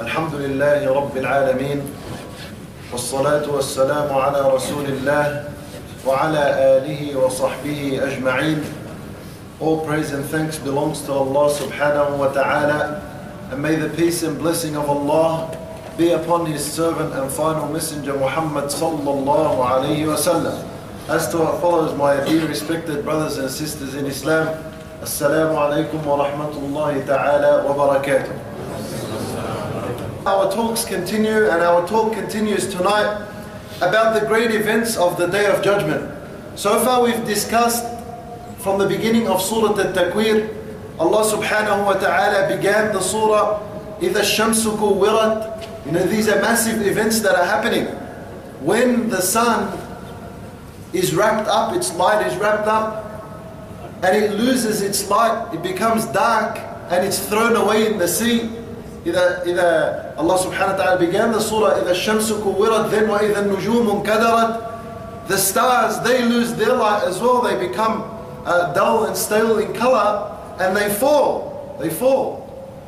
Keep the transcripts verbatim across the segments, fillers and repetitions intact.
الحمد لله رب العالمين والصلاة والسلام على رسول الله وعلى آله وصحبه أجمعين. All praise and thanks belongs to Allah subhanahu wa ta'ala, and may the peace and blessing of Allah be upon His servant and final messenger Muhammad sallallahu alayhi wa sallam. As to our followers, my dear respected brothers and sisters in Islam, Assalamu alaikum wa rahmatullahi ta'ala wa barakatuh. Our talks continue, and our talk continues tonight about the great events of the Day of Judgment. So far we've discussed from the beginning of Surah At-Takwir. Allah subhanahu wa ta'ala began the surah, إِذَا الشَّمْسُ كُوِّرَتْ. You know, these are massive events that are happening. When the sun is wrapped up, its light is wrapped up, and it loses its light, it becomes dark, and it's thrown away in the sea. إذا إذا Allah subhanahu wa ta'ala began the surah, إِذَا الشَّمْسُ كُوِّرَتْ, then وَإِذَا النُّجُومُ انْكَدَرَتْ. The stars, they lose their light as well. They become uh, dull and stale in color, and they fall. They fall.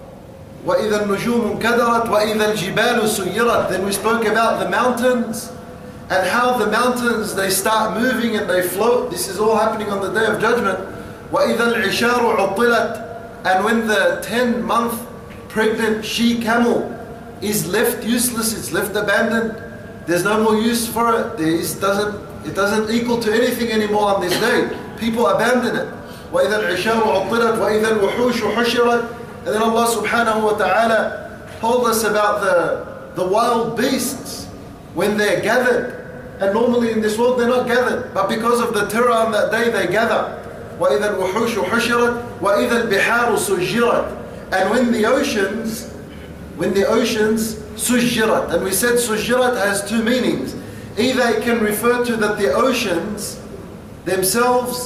وَإِذَا النُّجُومُ انْكَدَرَتْ وَإِذَا الْجِبَالُ سُيِّرَتْ. Then we spoke about the mountains, and how the mountains, they start moving and they float. This is all happening on the Day of Judgment. وَإِذَا الْعِشَارُ عُطِّلَتْ. And when the ten month pregnant she camel is left useless, it's left abandoned, there's no more use for it, there is, doesn't, it doesn't equal to anything anymore on this day. People abandon it. وَإِذَا الْعِشَارُ عُطِّلَتْ وَإِذَا الْوُحُوشُ حُشِرَتْ. And then Allah subhanahu wa ta'ala told us about the, the wild beasts when they're gathered. And normally in this world they're not gathered, but because of the terror on that day they gather. وَإِذَا الْوُحُوشُ حُشِرَتْ وَإِذَا الْبِحَارُ سُجِّرَتْ. And when the oceans, when the oceans, sujjirat. And we said sujjirat has two meanings. Either it can refer to that the oceans themselves,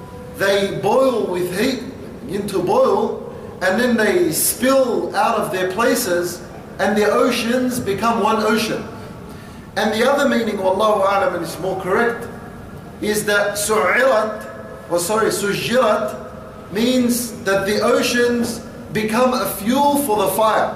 they boil with heat, begin to boil, and then they spill out of their places, and the oceans become one ocean. And the other meaning, wallahu a'lam, and it's more correct, is that su'irat, or sorry, sujjirat, means that the oceans become a fuel for the fire.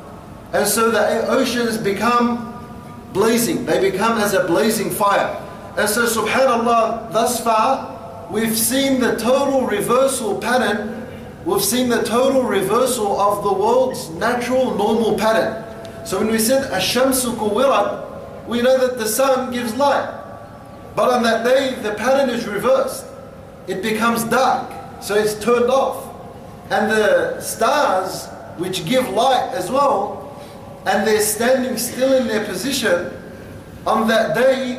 And so the oceans become blazing. They become as a blazing fire. And so subhanallah, thus far, we've seen the total reversal pattern. We've seen the total reversal of the world's natural, normal pattern. So when we said ash-shamsu kuwirat, we know that the sun gives light. But on that day, the pattern is reversed. It becomes dark, so it's turned off. And the stars, which give light as well, and they're standing still in their position, on that day,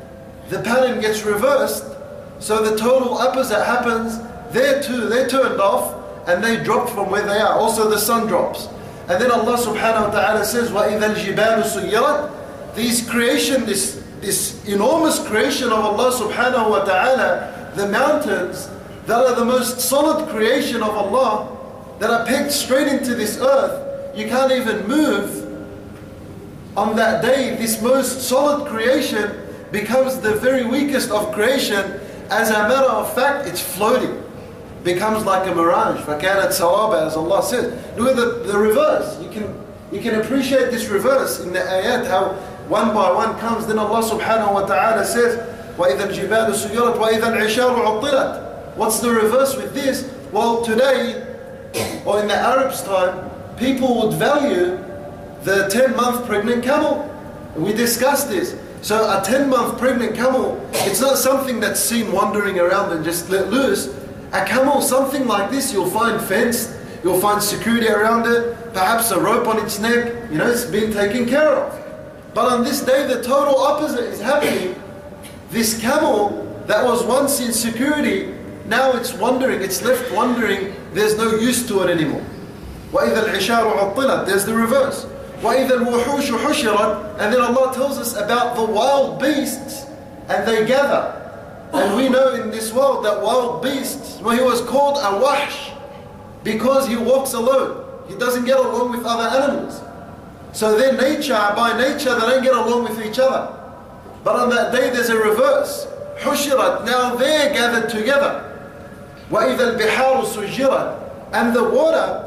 the pattern gets reversed, so the total opposite happens. They too, they're turned off, and they drop from where they are. Also the sun drops. And then Allah subhanahu wa ta'ala says, وَإِذَا الْجِبَالُ سُيِّرَتْ. These creation, this, this enormous creation of Allah subhanahu wa ta'ala, the mountains, that are the most solid creation of Allah, that are pegged straight into this earth. You can't even move. On that day, this most solid creation becomes the very weakest of creation. As a matter of fact, it's floating. Becomes like a mirage. فَكَانَتْ سَرَابًا, as Allah says. Look at the, the reverse. You can, you can appreciate this reverse in the ayat, how one by one comes. Then Allah subhanahu wa ta'ala says, وَإِذَا الْجِبَالُ سُيِّرَتْ وَإِذَا الْعِشَارُ عُطِّلَتْ. What's the reverse with this? Well, today, or in the Arabs' time, people would value the ten month pregnant camel. We discussed this. So a ten month pregnant camel, it's not something that's seen wandering around and just let loose. A camel, something like this, you'll find fenced, you'll find security around it, perhaps a rope on its neck, you know, it's been taken care of. But on this day, the total opposite is happening. This camel that was once in security, now it's wandering, it's left wandering, there's no use to it anymore. وَإِذَا الْعِشَارُ عُطِّلَتْ. There's the reverse. وَإِذَا الْوُحُوشُ حُشِرَتْ. And then Allah tells us about the wild beasts, and they gather. And we know in this world that wild beasts, well, he was called a wahsh because he walks alone. He doesn't get along with other animals. So their nature, by nature, they don't get along with each other. But on that day there's a reverse. حُشِرَتْ. Now they're gathered together. وَإِذَا الْبِحَارُ سُجِّرَتْ. And the water,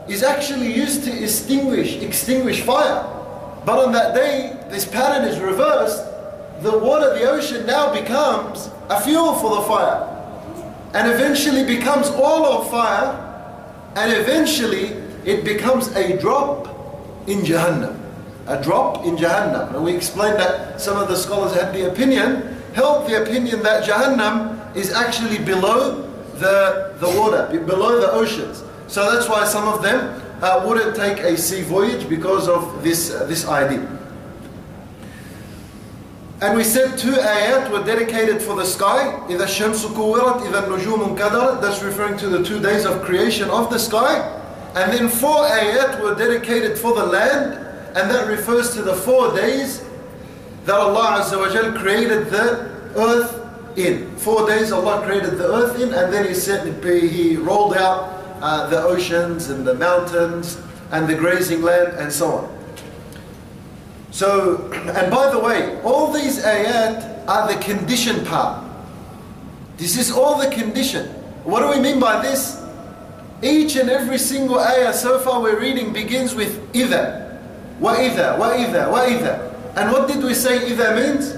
is actually used to extinguish, extinguish fire. But on that day, this pattern is reversed. The water, the ocean now becomes a fuel for the fire. And eventually becomes all of fire. And eventually it becomes a drop in Jahannam. A drop in Jahannam. And we explained that some of the scholars had the opinion, held the opinion that Jahannam is actually below the, the water, below the oceans. So that's why some of them uh, wouldn't take a sea voyage because of this, uh, this idea. And we said two ayat were dedicated for the sky. إِذَا الشَّمْسُ كُوِّرَتْ إِذَا النُّجُومُ انْكَدَرَتْ. That's referring to the two days of creation of the sky. And then four ayat were dedicated for the land. And that refers to the four days that Allah Azza wa Jal created the earth in. Four days Allah created the earth in, and then He said He rolled out uh, the oceans and the mountains and the grazing land and so on. So, and by the way, all these ayat are the condition part. This is all the condition. What do we mean by this? Each and every single ayah so far we're reading begins with إِذَا. وَإِذَا, وَإِذَا, وَإِذَا. And what did we say إِذَا means?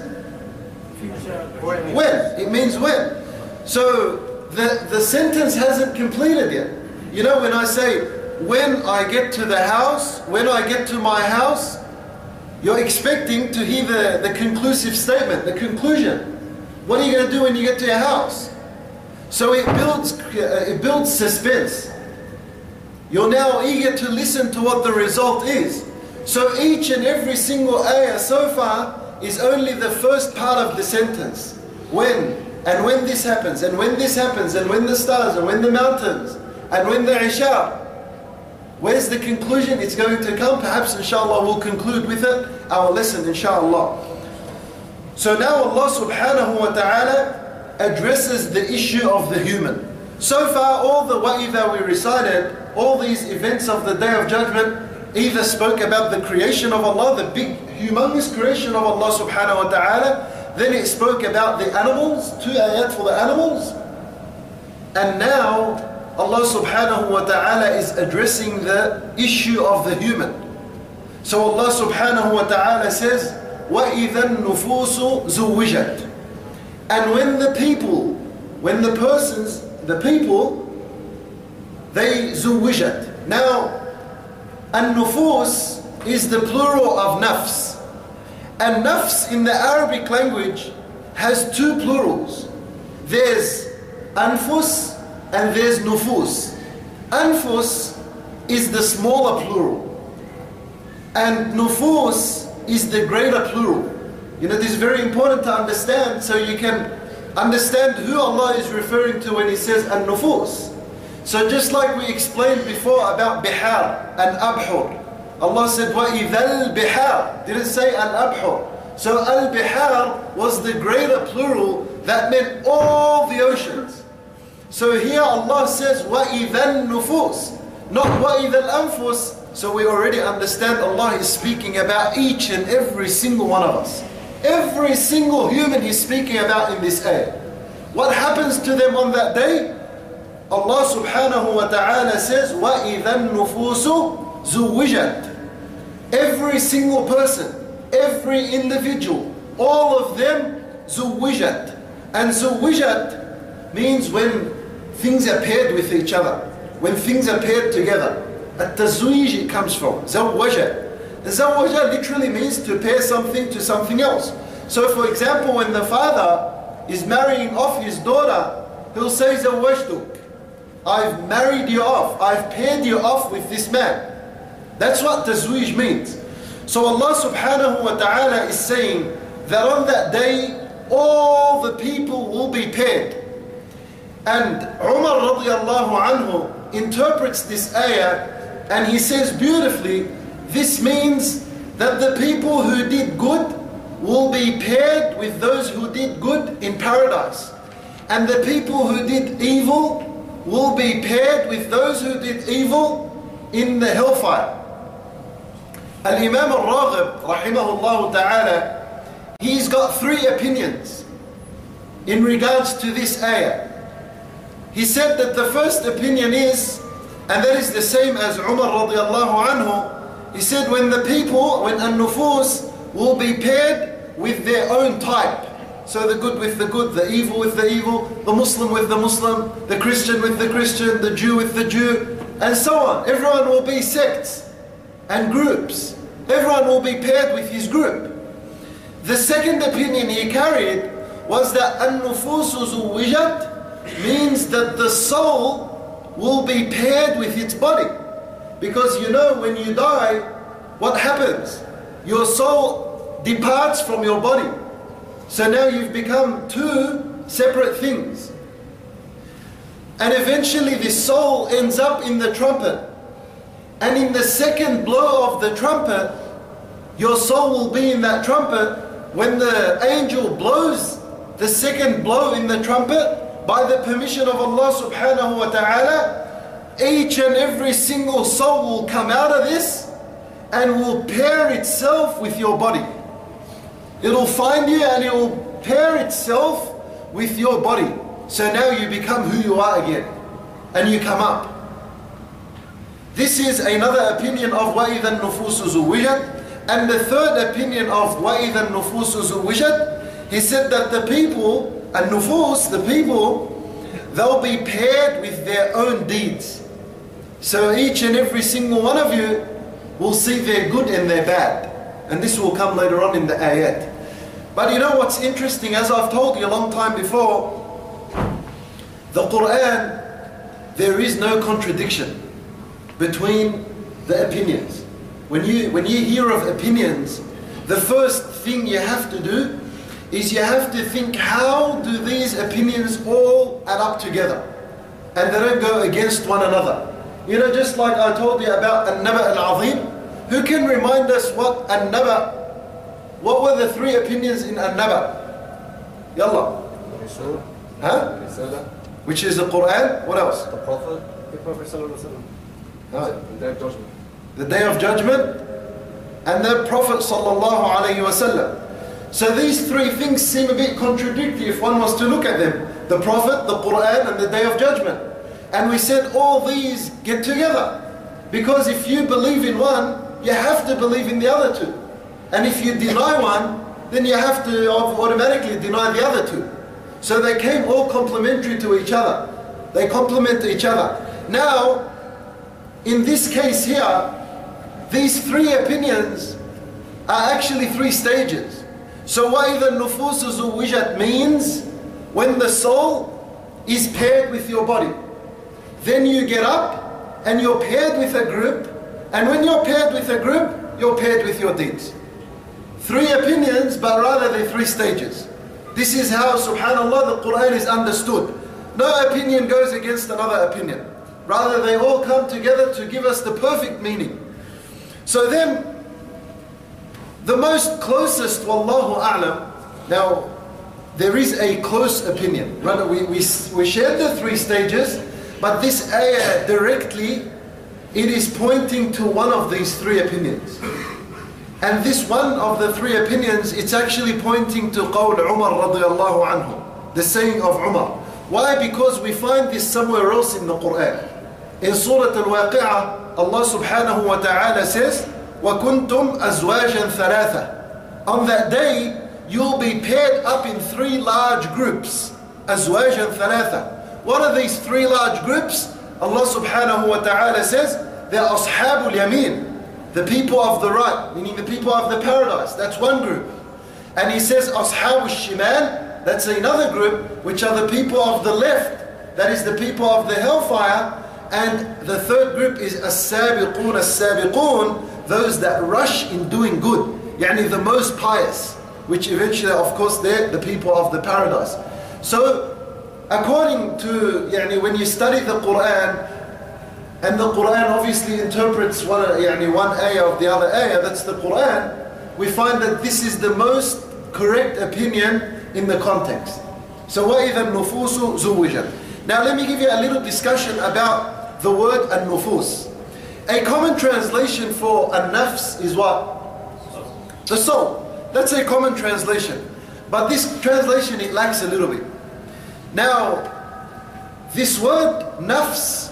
When. It means when. So the, the sentence hasn't completed yet. You know, when I say, when I get to the house, when I get to my house, you're expecting to hear the, the conclusive statement, the conclusion. What are you going to do when you get to your house? So it builds, uh, it builds suspense. You're now eager to listen to what the result is. So each and every single ayah so far is only the first part of the sentence. When, and when this happens, and when this happens, and when the stars, and when the mountains, and when the Isha. Where's the conclusion? It's going to come. Perhaps inshallah we'll conclude with it our lesson inshallah. So now Allah subhanahu wa ta'ala addresses the issue of the human. So far all the wa'idha we recited, all these events of the Day of Judgment, either spoke about the creation of Allah, the big humongous creation of Allah subhanahu wa ta'ala, then it spoke about the animals, two ayat for the animals, and now Allah subhanahu wa ta'ala is addressing the issue of the human. So Allah subhanahu wa ta'ala says, وَإِذَا النُّفُوسُ زُوِّجَتْ. And when the people, when the persons, the people, they زُوِّجَتْ. Now, an-nufus is the plural of nafs. And nafs in the Arabic language has two plurals. There's anfus and there's nufus. Anfus is the smaller plural. And nufus is the greater plural. You know, this is very important to understand so you can understand who Allah is referring to when He says an-nufus. So just like we explained before about bihar and abhur, Allah said, وَإِذَا الْبِحَارِ, didn't say al-abhur. So al-bihar was the greater plural that meant all the oceans. So here Allah says, وَإِذَا النُّفُوسِ, not وَإِذَا الْأَنفُسِ. So we already understand Allah is speaking about each and every single one of us. Every single human He's speaking about in this ayah. What happens to them on that day? Allah subhanahu wa ta'ala says, وَإِذَا النُّفُوسُ زُوِّجَتْ. Every single person, every individual, all of them, زُوِّجَتْ. And زُوِّجَتْ means when things are paired with each other, when things are paired together. At-tazwij it comes from, زَوَّجَ. زَوَّجَ literally means to pair something to something else. So for example, when the father is marrying off his daughter, he'll say, زَوَّجْتُكَ. I've married you off, I've paired you off with this man. That's what tazwij means. So Allah subhanahu wa ta'ala is saying that on that day, all the people will be paired. And Umar radiallahu anhu interprets this ayah and he says beautifully, this means that the people who did good will be paired with those who did good in paradise. And the people who did evil will be paired with those who did evil in the hellfire. Al-Imam al-Raghib, rahimahullah ta'ala, he's got three opinions in regards to this ayah. He said that the first opinion is And that is the same as Umar radiallahu anhu. He said when the people, when an-nufus will be paired with their own type. So the good with the good, the evil with the evil, the Muslim with the Muslim, the Christian with the Christian, the Jew with the Jew, and so on. Everyone will be sects and groups. Everyone will be paired with his group. The second opinion he carried was that an-nufusu zuwijat means that the soul will be paired with its body. Because you know when you die, what happens? Your soul departs from your body. So now you've become two separate things. And eventually this soul ends up in the trumpet. And in the second blow of the trumpet, your soul will be in that trumpet. When the angel blows the second blow in the trumpet, by the permission of Allah subhanahu wa ta'ala, each and every single soul will come out of this and will pair itself with your body. It will find you and it will pair itself with your body. So now you become who you are again. And you come up. This is another opinion of وَإِذَا النُّفُوسُ زُوِّجَتْ. And the third opinion of وَإِذَا النُّفُوسُ زُوِّجَتْ, he said that the people, an-nufus, the people, they'll be paired with their own deeds. So each and every single one of you will see their good and their bad. And this will come later on in the ayat. But you know what's interesting, as I've told you a long time before, the Quran, there is no contradiction between the opinions. When you, when you hear of opinions, the first thing you have to do is you have to think, how do these opinions all add up together? And they don't go against one another. You know, just like I told you about An-Naba Al-Azim, who can remind us what An-Naba, what were the three opinions in An-Naba? Yalla. Huh? Which is the Quran. What else? The Prophet. The Prophet Sallallahu Alaihi Wasallam. The Day of Judgment. The Day of Judgment and the Prophet Sallallahu Alaihi Wasallam. So these three things seem a bit contradictory if one was to look at them. The Prophet, the Quran, and the Day of Judgment. And we said all these get together. Because if you believe in one, you have to believe in the other two. And if you deny one, then you have to automatically deny the other two. So they came all complementary to each other. They complement each other. Now, in this case here, these three opinions are actually three stages. So وَإِذَا النُّفُوسُ زُوِّجَتْ means when the soul is paired with your body. Then you get up and you're paired with a group. And when you're paired with a group, you're paired with your deeds. Three opinions, but rather they're three stages. This is how, subhanAllah, the Quran is understood. No opinion goes against another opinion. Rather, they all come together to give us the perfect meaning. So then, the most closest, wallahu a'lam, now, there is a close opinion. Right? We, we, we shared the three stages, but this ayah directly, it is pointing to one of these three opinions. And this one of the three opinions, it's actually pointing to qawl Umar radiallahu anhu, the saying of Umar. Why? Because we find this somewhere else in the Quran. In Surah Al-Waqi'ah, Allah subhanahu wa ta'ala says, وَكُنْتُمْ أَزْوَاجًا ثَلَاثًا. On that day, you'll be paired up in three large groups. أَزْوَاجًا ثَلَاثًا. What are these three large groups? Allah subhanahu wa ta'ala says, they're أصحاب اليمين, the people of the right, meaning the people of the paradise. That's one group. And he says أصحاب الشمال, that's another group, which are the people of the left, that is the people of the hellfire. And the third group is as-sabiqun as-sabiqun, those that rush in doing good, yani the most pious, which eventually, of course, they're the people of the paradise. So, according to, yani when you study the Quran, and the Quran obviously interprets one, yani one ayah of the other ayah, that's the Quran, we find that this is the most correct opinion in the context. So, وَإِذَا النُّفُوسُ زُوِّجَتْ. Now let me give you a little discussion about the word an-nufus. A common translation for an-nafs is what? The soul. That's a common translation. But this translation, it lacks a little bit. Now, this word nafs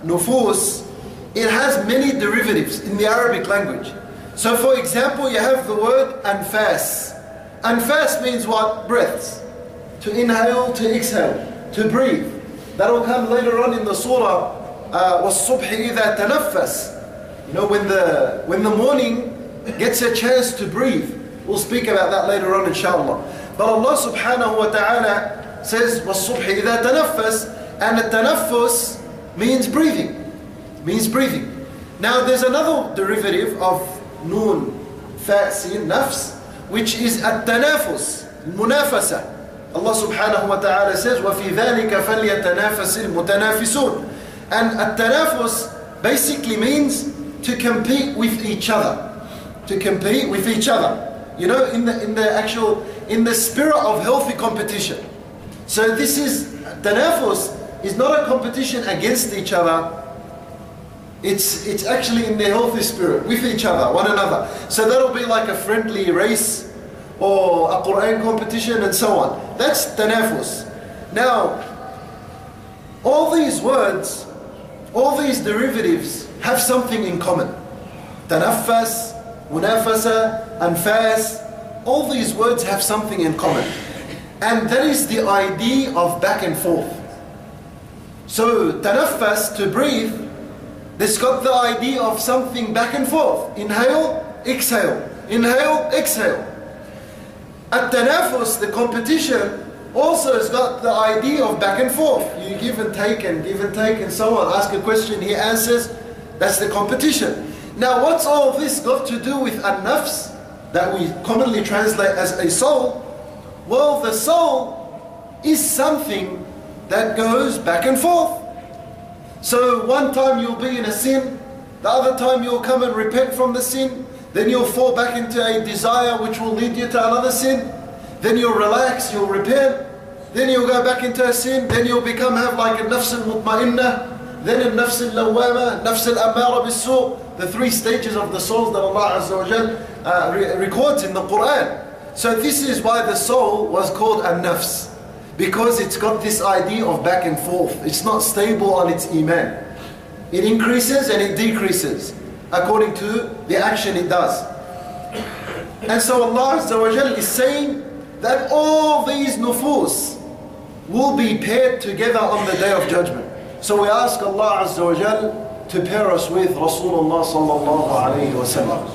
nufus, it has many derivatives in the Arabic language. So for example, you have the word anfas. Anfas means what? Breaths. To inhale, to exhale, to breathe. That will come later on in the surah, uh, وَالصُّبْحِ إِذَا تَنَفَّسْ. You know, when the, when the morning gets a chance to breathe. We'll speak about that later on, inshallah. But Allah subhanahu wa ta'ala says, وَالصُّبْحِ إِذَا تَنَفَّسْ. And the tanaffus means breathing. Means breathing. Now there's another derivative of noon, fa, sin, nafs, which is at-tanafus, munafasa. Allah subhanahu wa ta'ala says, وَفِي ذَلِكَ فَلْيَتَنَافَسِ الْمُتَنَافِسُونَ. And at-tanafus basically means to compete with each other. To compete with each other. You know, in the, in the actual, in the spirit of healthy competition. So this is, tanafus is not a competition against each other. It's, it's actually in the healthy spirit, with each other, one another. So that'll be like a friendly race, or a Quran competition and so on. That's tanafus. Now, all these words, all these derivatives have something in common. Tanaffas, munafasa, anfas, all these words have something in common. And that is the idea of back and forth. So tanaffas, to breathe, this got the idea of something back and forth. Inhale, exhale, inhale, exhale. At-tanafus, the competition, also has got the idea of back and forth. You give and take and give and take and so on. Ask a question, he answers. That's the competition. Now what's all this got to do with an-nafs, that we commonly translate as a soul? Well, the soul is something that goes back and forth. So one time you'll be in a sin, the other time you'll come and repent from the sin, then you'll fall back into a desire which will lead you to another sin, then you'll relax, you'll repent, then you'll go back into a sin, then you'll become, have like a nafs al-mutma'innah, then a nafs al-lawwama, nafs al-ammara bis-su', the three stages of the souls that Allah Azza wa Jal uh, re records in the Quran. So this is why the soul was called an-nafs, because it's got this idea of back and forth. It's not stable on its iman. It increases and it decreases according to the action it does. And so Allah Azza wa Jal is saying that all these nufus will be paired together on the Day of Judgment. So we ask Allah Azza wa Jal to pair us with Rasulullah sallallahu alayhi wa sallam.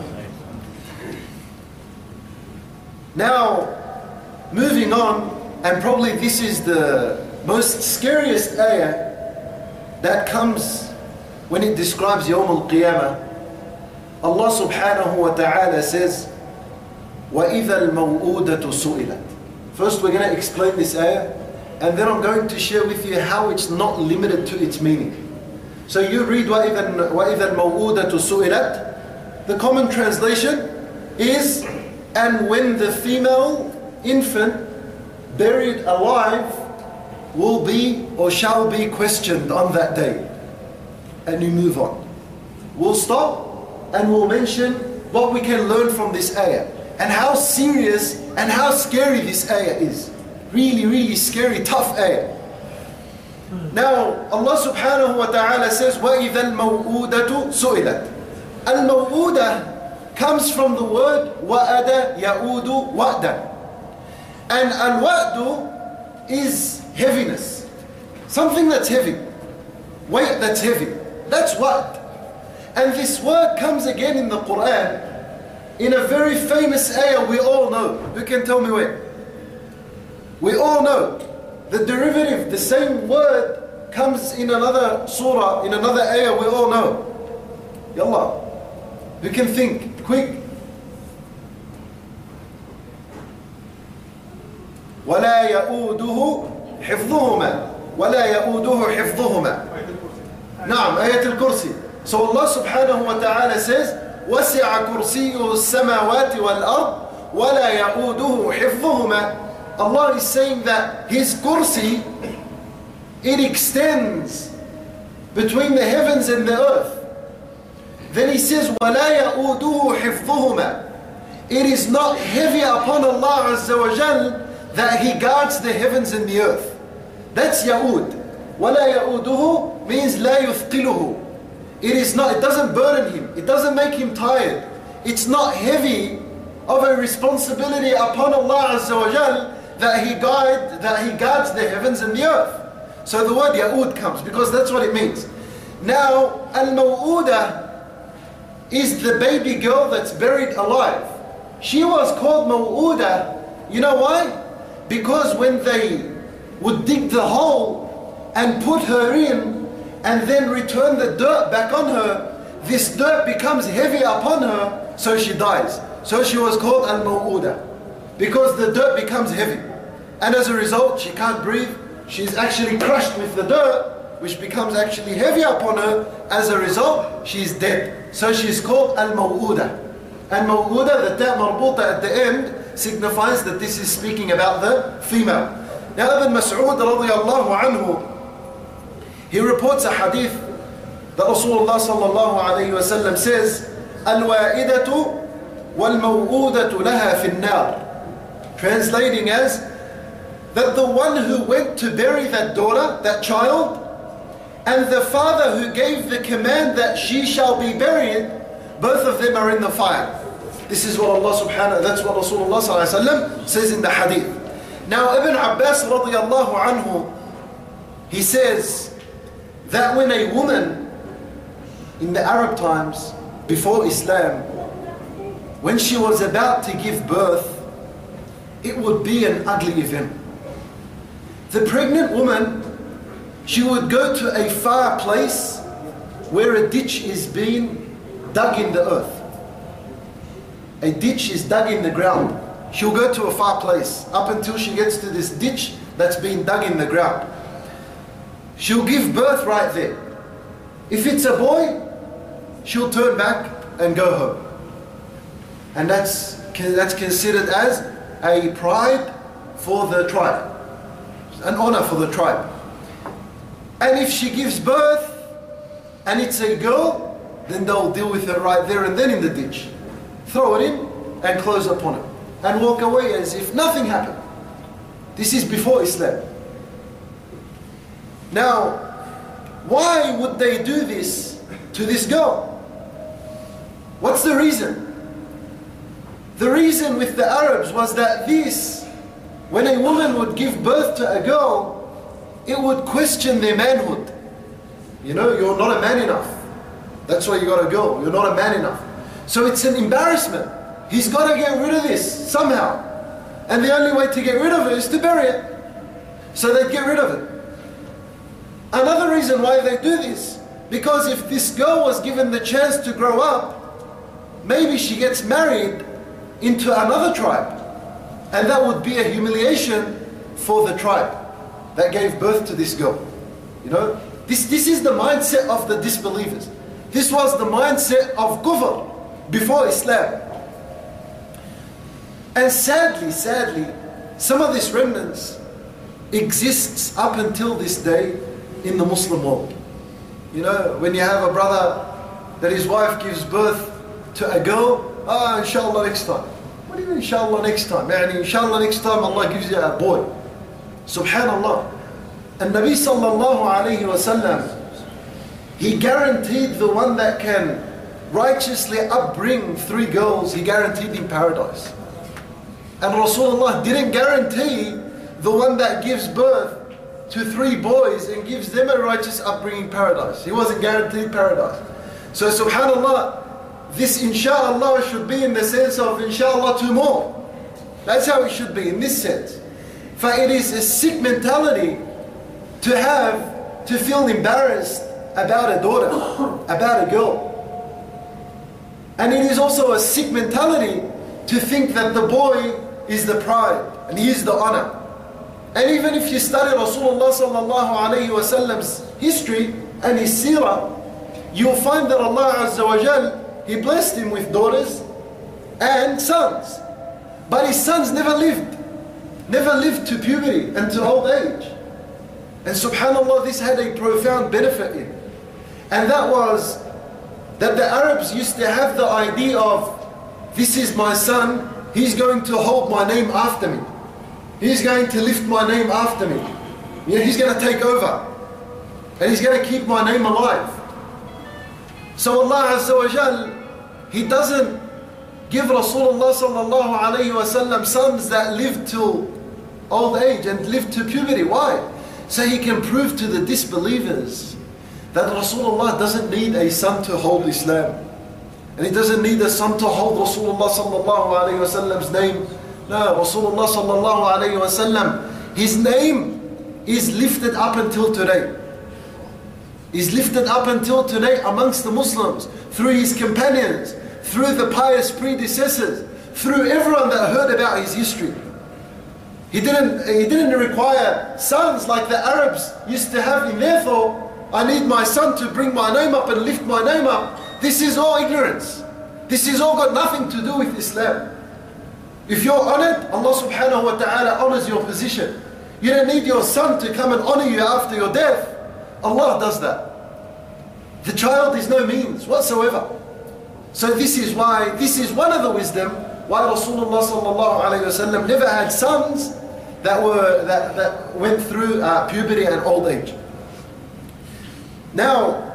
Now, moving on, and probably this is the most scariest ayah that comes when it describes Yawm al-Qiyamah. Allah subhanahu wa ta'ala says, وَإِذَا الْمَوْءُودَةُ سُئِلَتْ. First we're going to explain this ayah, and then I'm going to share with you how it's not limited to its meaning. So you read وَإِذَا الْمَوْءُودَةُ سُئِلَتْ. The common translation is, and when the female infant buried alive will be or shall be questioned on that day. And you move on. We'll stop and we'll mention what we can learn from this ayah, and how serious and how scary this ayah is. Really, really scary, tough ayah. Now, Allah subhanahu wa ta'ala says, وَإِذَا الْمَوْءُودَةُ سُئِلَتْ. Al-maw'udah comes from the word wa'ada ya'udu wa'da. And al-wa'du is heaviness. Something that's heavy. Weight that's heavy. That's what. And this word comes again in the Quran in a very famous ayah we all know. Who can tell me where? We all know. The derivative, the same word, comes in another surah, in another ayah we all know. Yallah. Who can think? Quick. وَلَا يَؤُودُهُ حِفْظُهُمَا وَلَا يَؤُودُهُ حِفْظُهُمَا. Naam, ayat al-kursi. So Allah subhanahu wa ta'ala says, وَسِعَ كُرْسِيُّهُ السَّمَاوَاتِ وَالْأَرْضِ وَلَا يَؤُودُهُ حِفْظُهُمَا. Allah is saying that His kursi, it extends between the heavens and the earth. Then He says, وَلَا يَؤُودُهُ حِفْظُهُمَا. It is not heavy upon Allah Azza wa Jal that He guards the heavens and the earth. That's Ya'ud. وَلَا يَؤُودُهُ means لَا يُثْقِلُهُ. It is not, it doesn't burden him. It doesn't make him tired. It's not heavy of a responsibility upon Allah Azza wa Jal that He guide, that He guards the heavens and the earth. So the word Ya'ud comes because that's what it means. Now, Al-Maw'udah is the baby girl that's buried alive. She was called Maw'udah. You know why? Because when they would dig the hole and put her in and then return the dirt back on her, this dirt becomes heavy upon her, so she dies. So she was called Al-Maw'udah because the dirt becomes heavy. And as a result, she can't breathe. She's actually crushed with the dirt, which becomes actually heavy upon her. As a result, she's dead. So she's called Al-Maw'udah. And Maw'udah, the ta' marbuta at the end, signifies that this is speaking about the female. Now Ibn Mas'ud radiyallahu anhu, he reports a hadith that Rasulullah sallallahu alayhi wa sallam says, Al-wa'idatu wal-maw'udatu laha fi an-nar. Translating as, that the one who went to bury that daughter, that child, and the father who gave the command that she shall be buried, both of them are in the fire. This is what Allah subhanahu, that's what Rasulullah sallallahu alayhi wa sallam says in the hadith. Now Ibn Abbas radiyallahu anhu, he says that when a woman in the Arab times, before Islam, when she was about to give birth, it would be an ugly event. The pregnant woman, she would go to a far place where a ditch is being dug in the earth. A ditch is dug in the ground. She'll go to a far place up until she gets to this ditch that's been dug in the ground. She'll give birth right there. If it's a boy, she'll turn back and go home. And that's, that's considered as a pride for the tribe. An honor for the tribe. And if she gives birth and it's a girl, then they'll deal with her right there and then in the ditch. Throw it in and close upon it. And walk away as if nothing happened. This is before Islam. Now, why would they do this to this girl? What's the reason? The reason with the Arabs was that this, when a woman would give birth to a girl, it would question their manhood. You know, you're not a man enough. That's why you got a girl. You're not a man enough. So it's an embarrassment. He's got to get rid of this somehow. And the only way to get rid of it is to bury it. So they'd get rid of it. Another reason why they do this, because if this girl was given the chance to grow up, maybe she gets married into another tribe. And that would be a humiliation for the tribe that gave birth to this girl. You know, this, this is the mindset of the disbelievers. This was the mindset of kufr before Islam. And sadly, sadly, some of this remnants exists up until this day in the Muslim world. You know, when you have a brother that his wife gives birth to a girl, ah, inshallah next time. What do you mean inshallah next time? Yani, inshallah next time Allah gives you a boy. Subhanallah. And Nabi sallallahu alayhi wa sallam, he guaranteed the one that can righteously upbring three girls, he guaranteed him paradise. And Rasulullah didn't guarantee the one that gives birth to three boys and gives them a righteous upbringing paradise. He wasn't guaranteed paradise. So subhanallah, this inshallah should be in the sense of inshallah two more. That's how it should be in this sense. For it is a sick mentality to have, to feel embarrassed about a daughter, about a girl. And it is also a sick mentality to think that the boy is the pride and he is the honor. And even if you study Rasulullah sallallahu alayhi wa sallam's history and his seerah, you'll find that Allah Azza wa Jal, He blessed him with daughters and sons. But his sons never lived. Never lived to puberty and to old age. And subhanallah, this had a profound benefit in. And that was that the Arabs used to have the idea of, this is my son, he's going to hold my name after me. He's going to lift my name after me. You know, he's going to take over. and He's going to keep my name alive. So Allah Azza wa Jal, He doesn't give Rasulullah sallallahu alayhi wa sallam sons that live till old age and live to puberty. Why? So He can prove to the disbelievers that Rasulullah doesn't need a son to hold Islam. And He doesn't need a son to hold Rasulullah sallallahu alayhi wa sallam's name. No, Rasulullah sallallahu alayhi wa sallam, His name is lifted up until today. Is lifted up until today amongst the Muslims, through His companions, through the pious predecessors, through everyone that heard about His history. He didn't, he didn't require sons like the Arabs used to have in their thought. I need my son to bring my name up and lift my name up. This is all ignorance. This has all got nothing to do with Islam. If you're honored, Allah subhanahu wa ta'ala honors your position. You don't need your son to come and honor you after your death. Allah does that. The child is no means whatsoever. So this is why, this is one of the wisdom why Rasulullah sallallahu alayhi wa sallam never had sons that were that, that went through uh, puberty and old age. Now,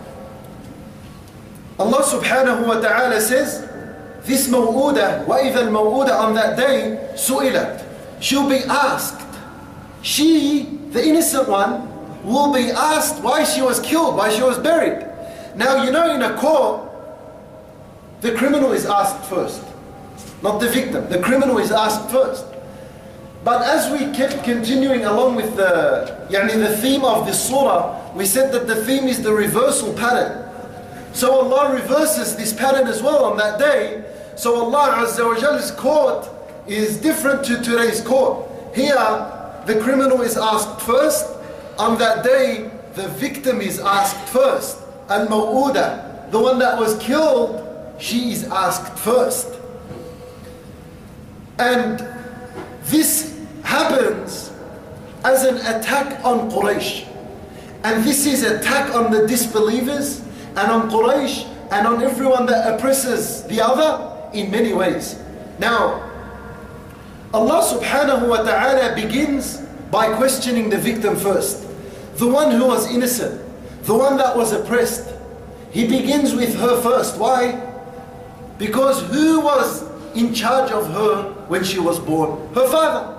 Allah subhanahu wa ta'ala says, this maw'udah, وَإِذَا الْمَوْءُودَ, on that day, su'ilat, she'll be asked. She, the innocent one, will be asked why she was killed, why she was buried. Now, you know, in a court, the criminal is asked first, not the victim. The criminal is asked first. But as we kept continuing along with the, yani the theme of this surah, we said that the theme is the reversal pattern. So Allah reverses this pattern as well on that day. So Allah Azza wa Jal's court is different to today's court. Here, the criminal is asked first. On that day, the victim is asked first. Al-Maw'uda, the one that was killed, she is asked first. And this happens as an attack on Quraysh. And this is an attack on the disbelievers and on Quraysh and on everyone that oppresses the other in many ways. Now, Allah subhanahu wa ta'ala begins by questioning the victim first. The one who was innocent, the one that was oppressed. He begins with her first. Why? Because who was in charge of her when she was born? Her father.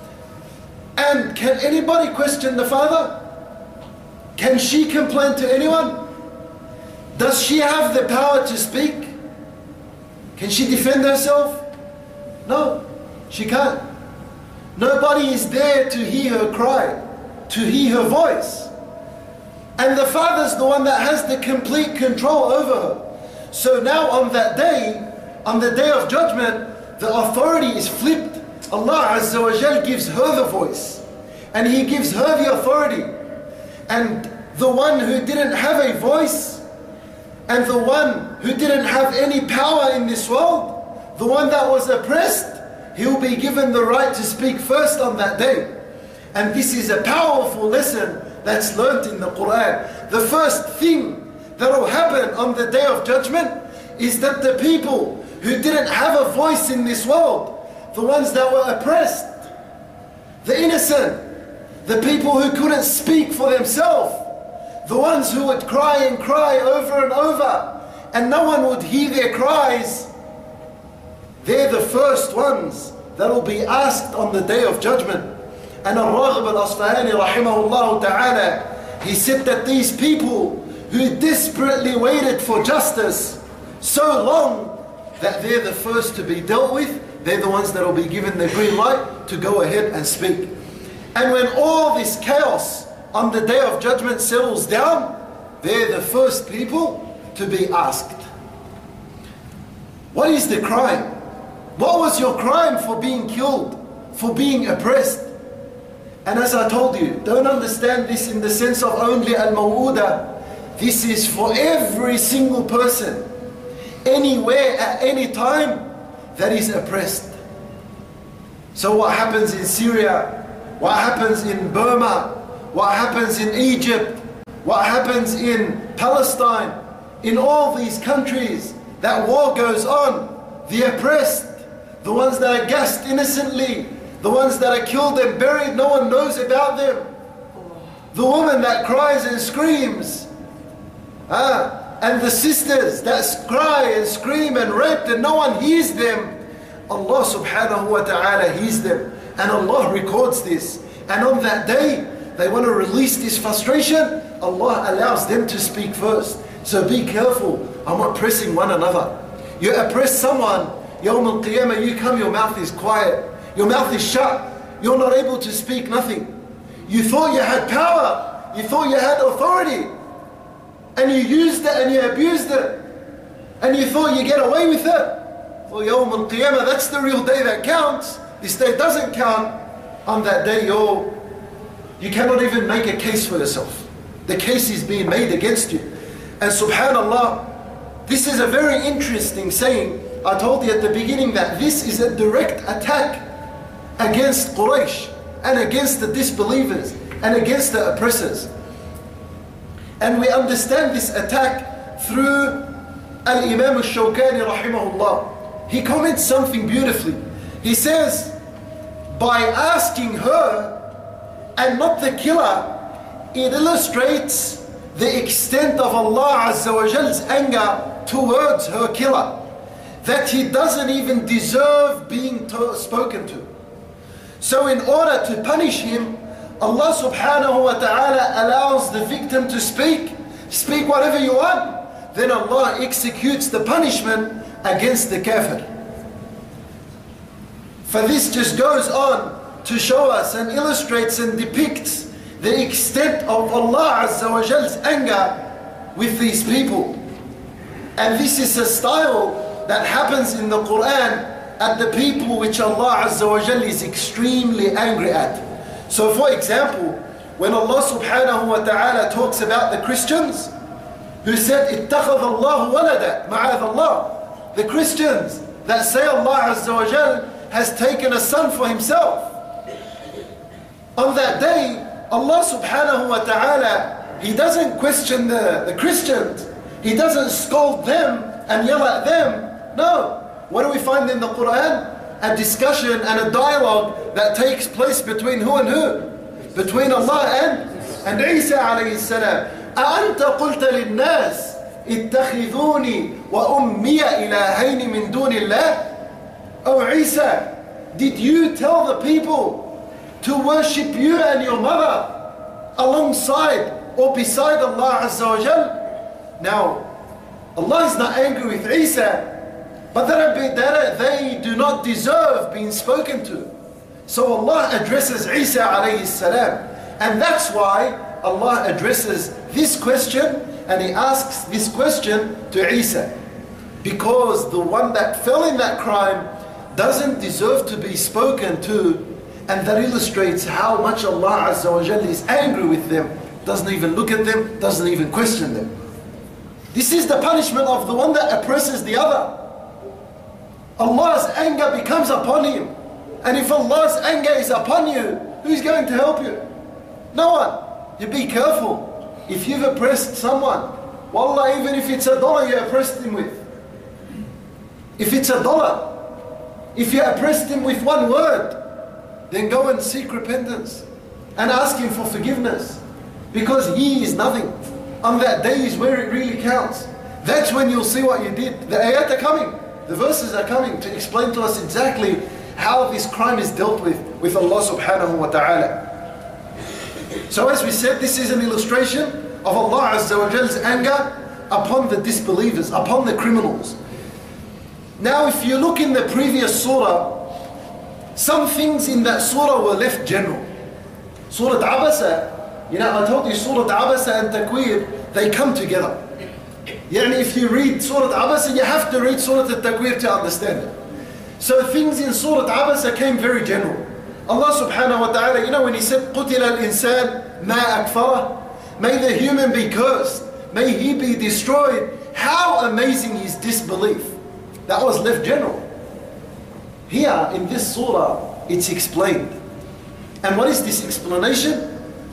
And can anybody question the father? Can she complain to anyone? Does she have the power to speak? Can she defend herself? No, she can't. Nobody is there to hear her cry, to hear her voice. And the father's the one that has the complete control over her. So now on that day, on the day of judgment, the authority is flipped. Allah Azza wa Jal gives her the voice. And He gives her the authority. And the one who didn't have a voice, and the one who didn't have any power in this world, the one that was oppressed, he'll be given the right to speak first on that day. And this is a powerful lesson that's learnt in the Quran. The first thing that will happen on the day of judgment is that the people who didn't have a voice in this world, the ones that were oppressed, the innocent, the people who couldn't speak for themselves, the ones who would cry and cry over and over, and no one would hear their cries, they're the first ones that will be asked on the day of judgment. And Al-Raghib Al-Asfahani rahimahullah ta'ala, he said that these people who desperately waited for justice so long, that they're the first to be dealt with, they're the ones that will be given the green light to go ahead and speak. And when all this chaos on the day of judgment settles down, they're the first people to be asked. What is the crime? What was your crime for being killed, for being oppressed? And as I told you, don't understand this in the sense of only al-maw'uda. This is for every single person, anywhere, at any time, that is oppressed. So what happens in Syria? What happens in Burma? What happens in Egypt? What happens in Palestine? In all these countries, that war goes on. The oppressed, the ones that are gassed innocently, the ones that are killed and buried, no one knows about them. the woman that cries and screams, ah, and the sisters that cry and scream and rape and no one hears them, Allah subhanahu wa ta'ala hears them, and Allah records this. And on that day, they want to release this frustration, Allah allows them to speak first. So be careful, I'm oppressing one another. You oppress someone, Yawm al-Qiyamah, you come, your mouth is quiet, your mouth is shut, you're not able to speak nothing. You thought you had power, you thought you had authority, and you used it and you abused it, and you thought you get away with it. For Yawm al-Qiyamah, that's the real day that counts. This day doesn't count. On that day, you're, you cannot even make a case for yourself. The case is being made against you. And subhanallah, this is a very interesting saying. I told you at the beginning that this is a direct attack against Quraysh and against the disbelievers and against the oppressors. And we understand this attack through Al-Imam al-Shawkani rahimahullah. He comments something beautifully. He says, by asking her and not the killer, it illustrates the extent of Allah Azza wa Jal's anger towards her killer, that he doesn't even deserve being to- spoken to. So in order to punish him, Allah subhanahu wa ta'ala allows the victim to speak, speak whatever you want, then Allah executes the punishment against the kafir. For this just goes on to show us and illustrates and depicts the extent of Allah Azza wa Jal's anger with these people. And this is a style that happens in the Quran at the people which Allah Azza wa Jal is extremely angry at. So for example, when Allah subhanahu wa ta'ala talks about the Christians who said, اتَّخَذَ اللَّهُ وَلَدًا مَعَاذَ اللَّهِ, the Christians that say Allah Azza wa Jal has taken a son for himself. On that day, Allah subhanahu wa ta'ala, He doesn't question the, the Christians. He doesn't scold them and yell at them. No. What do we find in the Quran? A discussion and a dialogue that takes place between who and who? Between Allah and, and Isa alayhi salam. أَأَنْتَ قُلْتَ لِلنَّاسِ اتَّخِذُونِي وَأُمِّيَ إِلَهَيْنِ مِن دُونِ اللَّهِ. Oh Isa, did you tell the people to worship you and your mother alongside or beside Allah Azza wa Jal? Now, Allah is not angry with Isa, but they do not deserve being spoken to. So Allah addresses Isa alayhi salam. And that's why Allah addresses this question and He asks this question to Isa. Because the one that fell in that crime doesn't deserve to be spoken to, and that illustrates how much Allah Azza wa Jalla is angry with them. Doesn't even look at them, doesn't even question them. This is the punishment of the one that oppresses the other. Allah's anger becomes upon him. And if Allah's anger is upon you, who's going to help you? No one. You be careful. If you've oppressed someone, wallah, even if it's a dollar you oppressed him with. If it's a dollar, if you oppressed him with one word, then go and seek repentance and ask him for forgiveness. Because he is nothing. On that day is where it really counts. That's when you'll see what you did. The ayat are coming. The verses are coming to explain to us exactly how this crime is dealt with with Allah subhanahu wa ta'ala. So as we said, this is an illustration of Allah Azza wa Jal's anger upon the disbelievers, upon the criminals. Now if you look in the previous surah, some things in that surah were left general. Surah Abasa, you know, I told you Surah Abasa and Takwir, they come together. Yani if you read Surah Abasa, you have to read Surah Takwir to understand it. So things in Surah Abasa came very general. Allah subhanahu wa ta'ala, you know, when He said, قُتِلَ الْإِنسَانِ مَا أَكْفَرَهُ, may the human be cursed, may he be destroyed. How amazing his disbelief. That was left general. Here in this surah, it's explained. And what is this explanation?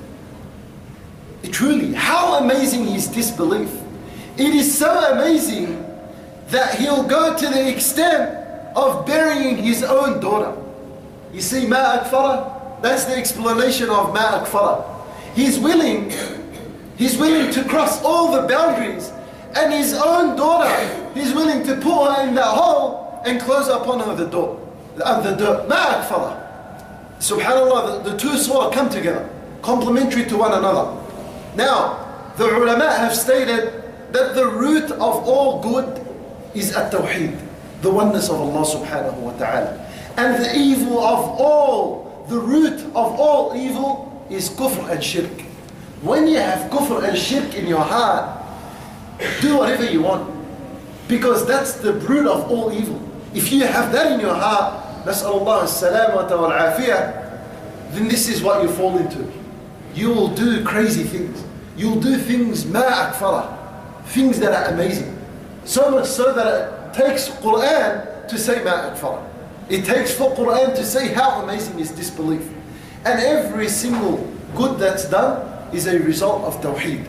It truly, how amazing his disbelief. It is so amazing that he'll go to the extent of burying his own daughter. You see, ma akfara, that's the explanation of ma akfara. He's willing, he's willing to cross all the boundaries, and his own daughter, he's willing to put her in that hole and close upon her the door, uh, the door. Ma akfara. Subhanallah, the, the two surah come together, complementary to one another. Now, the ulama have stated that the root of all good is at-tawheed, the oneness of Allah subhanahu wa ta'ala. And the evil of all, the root of all evil is kufr and shirk. When you have kufr and shirk in your heart, do whatever you want, because that's the root of all evil. If you have that in your heart, nas'alullah as-salamata wal-afiyah, then this is what you fall into. You will do crazy things. You'll do things ma akfara, things that are amazing. So much so that it takes Quran to say ma akfara. It takes for Quran to say how amazing is disbelief. And every single good that's done is a result of tawheed.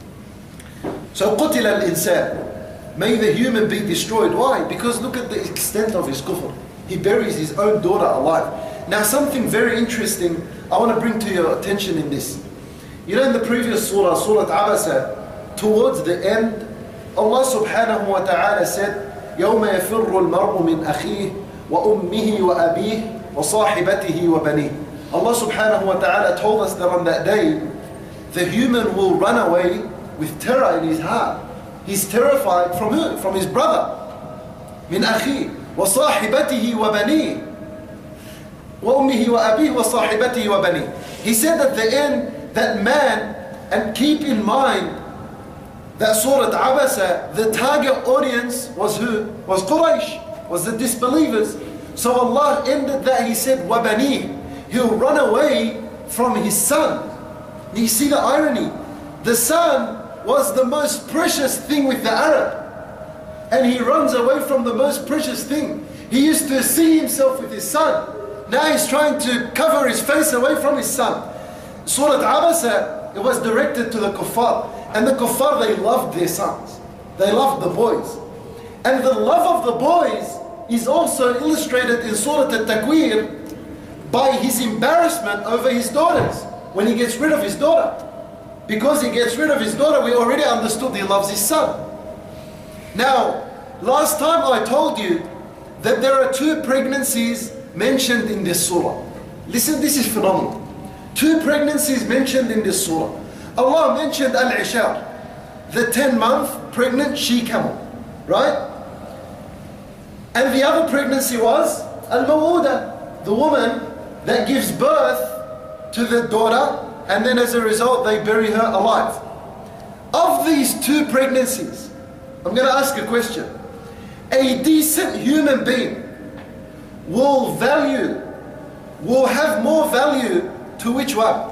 So قُتِلَ الْإِنسَانِ, may the human be destroyed. Why? Because look at the extent of his kufr. He buries his own daughter alive. Now something very interesting I want to bring to your attention in this. You know, in the previous surah, Surah Abasa, towards the end, Allah subhanahu wa ta'ala said, يَوْمَ يَفِرُّ الْمَرْءُ مِنْ أَخِيهِ وَأُمِّهِ وَأَبِيهِ وَصَاحِبَتِهِ وَبَنِيهِ. Allah subhanahu wa ta'ala told us that on that day, the human will run away with terror in his heart. He's terrified from who? From his brother. مِنْ أَخِيهِ وَصَاحِبَتِهِ وَبَنِيهِ وَأُمِّهِ وَأَبِيهِ وَصَاحِبَتِهِ وَبَنِيهِ. He said at the end, that man, and keep in mind that Surah Abasa, the target audience was who? Was Quraysh, was the disbelievers. So Allah ended that, He said, وَبَنِيهِ, he'll run away from his son. You see the irony? The son was the most precious thing with the Arab, and he runs away from the most precious thing. He used to see himself with his son. Now he's trying to cover his face away from his son. Surah Abasa, it was directed to the kuffar. And the kuffar, they loved their sons. They loved the boys. And the love of the boys is also illustrated in Surah At-Takwir by his embarrassment over his daughters. When he gets rid of his daughter. Because he gets rid of his daughter, we already understood he loves his son. Now, last time I told you that there are two pregnancies mentioned in this surah. Listen, this is phenomenal. Two pregnancies mentioned in this surah. Allah mentioned Al-Ishar, the ten month pregnant she-camel, right? And the other pregnancy was Al-Mawuda, the woman that gives birth to the daughter, and then as a result they bury her alive. Of these two pregnancies, I'm going to ask a question. A decent human being will value, will have more value to which one?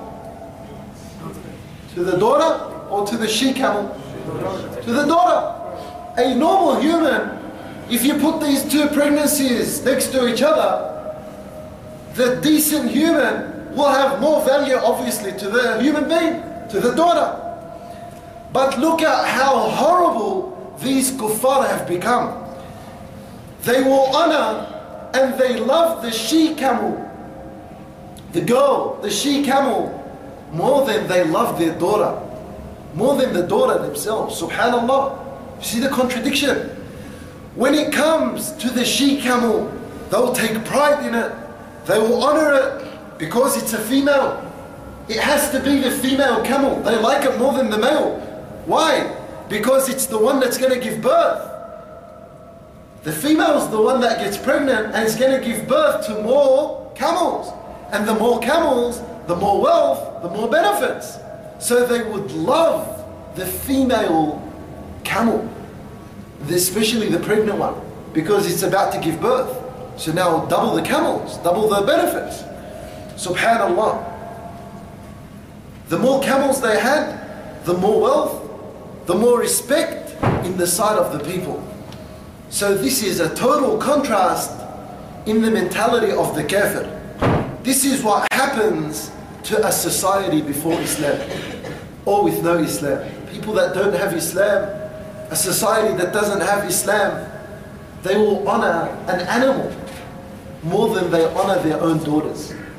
To the daughter or to the she-camel? To the daughter. A normal human, if you put these two pregnancies next to each other, the decent human will have more value obviously to the human being, to the daughter. But look at how horrible these kuffar have become. They will honor and they love the she-camel, the girl, the she-camel, more than they love their daughter, more than the daughter themselves. Subhanallah. See the contradiction? When it comes to the she-camel, they'll take pride in it, they will honor it because it's a female. It has to be the female camel. They like it more than the male. Why? Because it's the one that's going to give birth. The female's the one that gets pregnant and is going to give birth to more camels. And the more camels, the more wealth, the more benefits. So they would love the female camel, especially the pregnant one, because it's about to give birth. So now double the camels, double the benefits. Subhanallah. The more camels they had, the more wealth, the more respect in the sight of the people. So this is a total contrast in the mentality of the kafir. This is what happens to a society before Islam, or with no Islam. People that don't have Islam, a society that doesn't have Islam, they will honor an animal more than they honor their own daughters.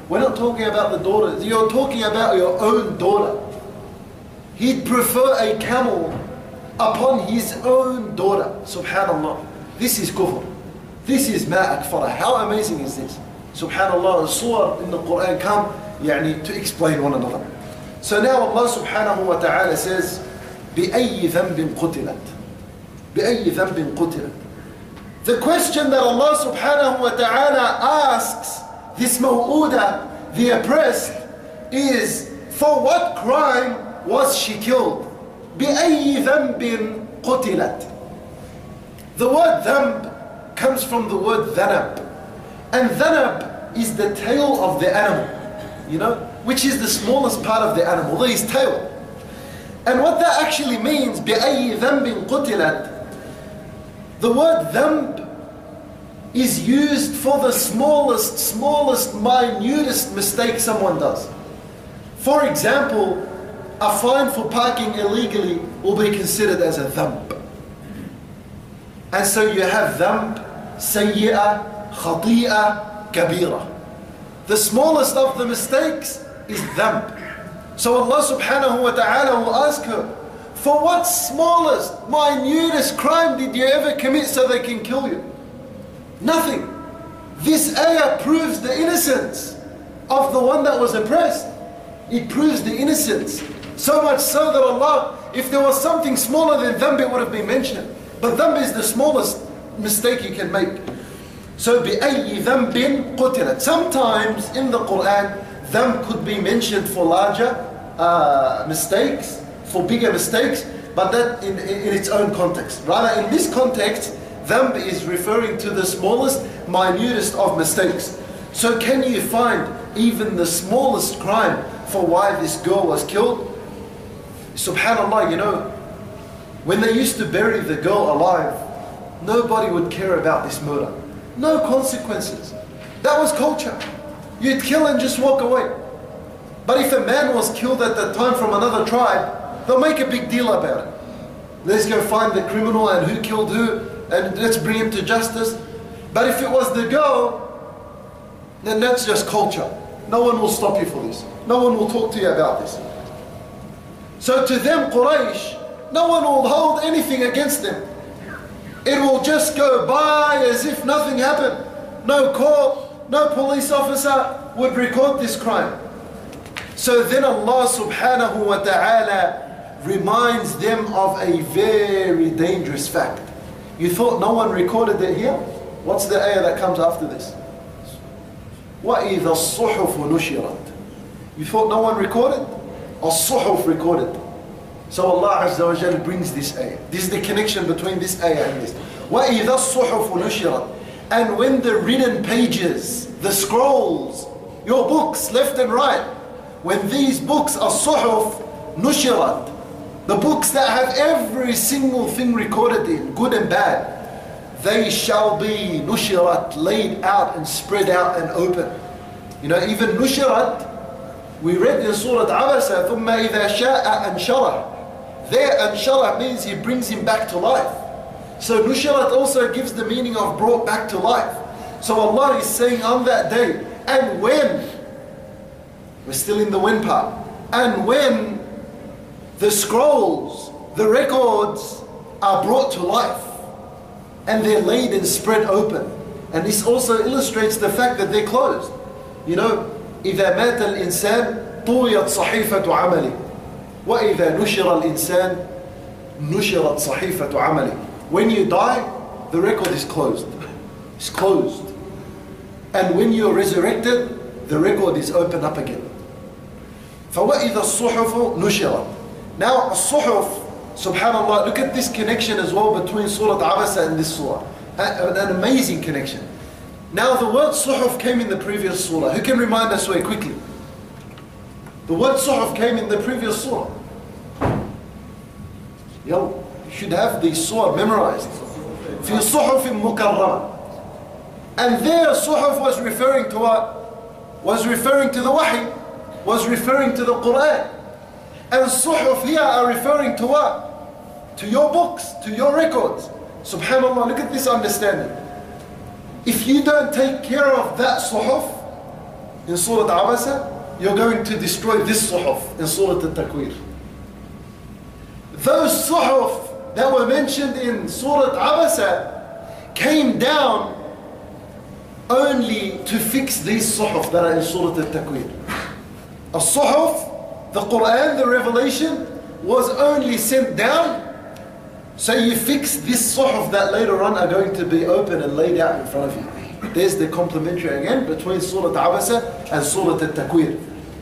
We're not talking about the daughters. You're talking about your own daughter. He'd prefer a camel upon his own daughter. Subhanallah. This is kufr. This is ma akfara. How amazing is this? Subhanallah, the surah in the Quran come يعني, to explain one another. So now Allah subhanahu wa ta'ala says, بِأَيِّ ذَنْبٍ قُتِلَتْ بِأَيِّ ذَنْبٍ قُتِلَتْ. The question that Allah subhanahu wa ta'ala asks this maw'uda, the oppressed, is, for what crime was she killed? بِأَيِّ ذَنْبٍ قُتِلَتْ. The word dhanb comes from the word dhanab. And dhanab is the tail of the animal, you know, which is the smallest part of the animal, his tail. And what that actually means, بِأَيِّ ذَنْبٍ قُتِلَتْ, the word dhanb is used for the smallest, smallest, minutest mistake someone does. For example, a fine for parking illegally will be considered as a dhanb. And so you have dhanb, sayyi'ah, khati'ah, kabira. The smallest of the mistakes is dhanb. So Allah subhanahu wa ta'ala will ask her, for what smallest, minutest crime did you ever commit so they can kill you? Nothing. This ayah proves the innocence of the one that was oppressed. It proves the innocence. So much so that Allah, if there was something smaller than dhanb, it would have been mentioned. But dhanb is the smallest mistake you can make. So بِأَيِّ ذَنْبٍ قُتِلَتْ. Sometimes in the Quran, dhanb could be mentioned for larger uh, mistakes, for bigger mistakes, but that in, in its own context. Rather, in this context, dhanb is referring to the smallest, minutest of mistakes. So can you find even the smallest crime for why this girl was killed? Subhanallah, you know, when they used to bury the girl alive, nobody would care about this murder. No consequences. That was culture. You'd kill and just walk away. But if a man was killed at that time from another tribe, they'll make a big deal about it. Let's go find the criminal and who killed who, and let's bring him to justice. But if it was the girl, then that's just culture. No one will stop you for this. No one will talk to you about this. So to them, Quraysh, no one will hold anything against them. It will just go by as if nothing happened. No court, no police officer would record this crime. So then Allah subhanahu wa ta'ala reminds them of a very dangerous fact. You thought no one recorded it here? What's the ayah that comes after this? وَإِذَا الصُّحُفُ نُشِرَتْ. You thought no one recorded? As-suhuf recorded. So Allah Azza wa Jal brings this ayah. This is the connection between this ayah and this. وَإِذَا الصُّحُفُ نُشِرَتْ. And when the written pages, the scrolls, your books left and right, when these books are suhuf nushirat, the books that have every single thing recorded in, good and bad, they shall be nushirat, laid out and spread out and open. You know, even nushirat, we read in Surah Abasa, ثُمَّ إِذَا شَاءَ أَنْشَرَهُ. There anshara means he brings him back to life. So nushirat also gives the meaning of brought back to life. So Allah is saying on that day, and when, we're still in the when part, and when the scrolls, the records are brought to life, and they're laid and spread open. And this also illustrates the fact that they're closed. You know, إِذَا مَاتَ الْإِنسَانِ طُوِيَتْ صَحِيفَةُ عَمَلِهِ وَإِذَا نُشِرَ الْإِنسَانِ نُشِرَتْ صَحِيفَةُ عَمَلِهِ. When you die, the record is closed. It's closed. And when you're resurrected, the record is opened up again. فَوَإِذَا الصُّحُفُ نُشِرَتْ. Now, الصُّحُف, subhanAllah, look at this connection as well between Surah Abasa and this surah. An amazing connection. Now, the word suhuf came in the previous surah. Who can remind us very quickly? The word suhuf came in the previous surah. Yo, you should have the surah memorized. في صحف مكرمة. And there suhuf was referring to what? Was referring to the wahi. Was referring to the Quran. And suhuf here are referring to what? To your books, to your records. Subhanallah, look at this understanding. If you don't take care of that suhuf, in Surah Abasa, you're going to destroy this suhuf in Surah At-Takwir. Those suhuf that were mentioned in Surah Abasa came down only to fix these suhuf that are in Surah At-Takwir. A suhuf, the Quran, the revelation, was only sent down so you fix this suhuf that later on are going to be open and laid out in front of you. There's the complementary again between Surah Abasa and Surah At-Takwir.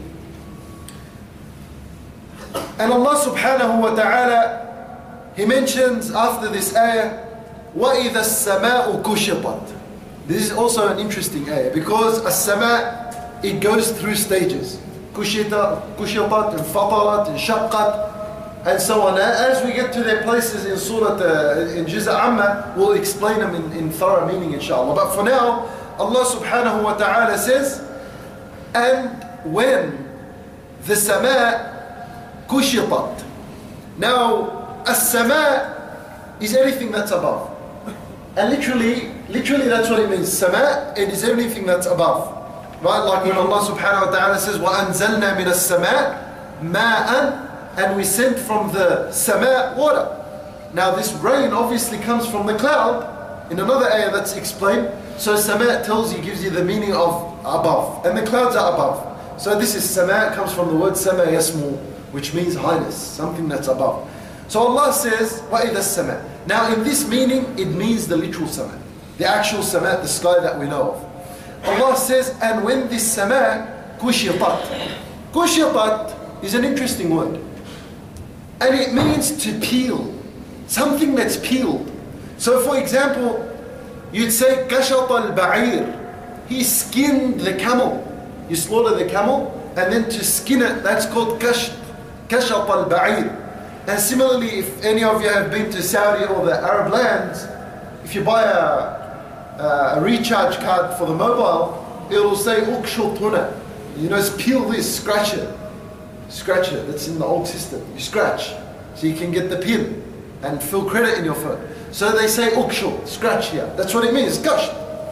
And Allah subhanahu wa ta'ala, He mentions after this ayah, وَإِذَا السَّمَاءُ كُشِطَتْ. This is also an interesting ayah because as-sama, it goes through stages. Kushita, kushitat, and fatarat, and shaqqat, and so on. As we get to their places in Surah, uh, in Juz' Amma, we'll explain them in, in thorough meaning inshallah. But for now, Allah subhanahu wa ta'ala says, and when the sama kushitat. Now, as-sama is anything that's above. And literally, literally that's what it means. Sama, it is everything that's above. Right? Like when Allah subhanahu wa ta'ala says, وَأَنزَلْنَا مِنَ السَّمَاءِ مَاءً, and we sent from the sama water. Now this rain obviously comes from the cloud. In another ayah that's explained. So sama tells you, gives you the meaning of above. And the clouds are above. So this is sama, it comes from the word sama yasmu, which means highness, something that's above. So Allah says, وَإِذَا السَّمَاء. Now in this meaning, it means the literal sama. The actual sama, the sky that we know of. Allah says, and when this sama kushitat. Kushitat is an interesting word. And it means to peel. Something that's peeled. So for example, you'd say, kashat al-ba'ir. He skinned the camel. You slaughter the camel, and then to skin it, that's called kasht. Kashat al-ba'ir. And similarly, if any of you have been to Saudi or the Arab lands, if you buy a, a recharge card for the mobile, it will say, ukshut huna. You know, it's peel this, scratch it. Scratch it, that's in the old system. You scratch, so you can get the pin and fill credit in your phone. So they say ukshul, scratch here. That's what it means, kasht.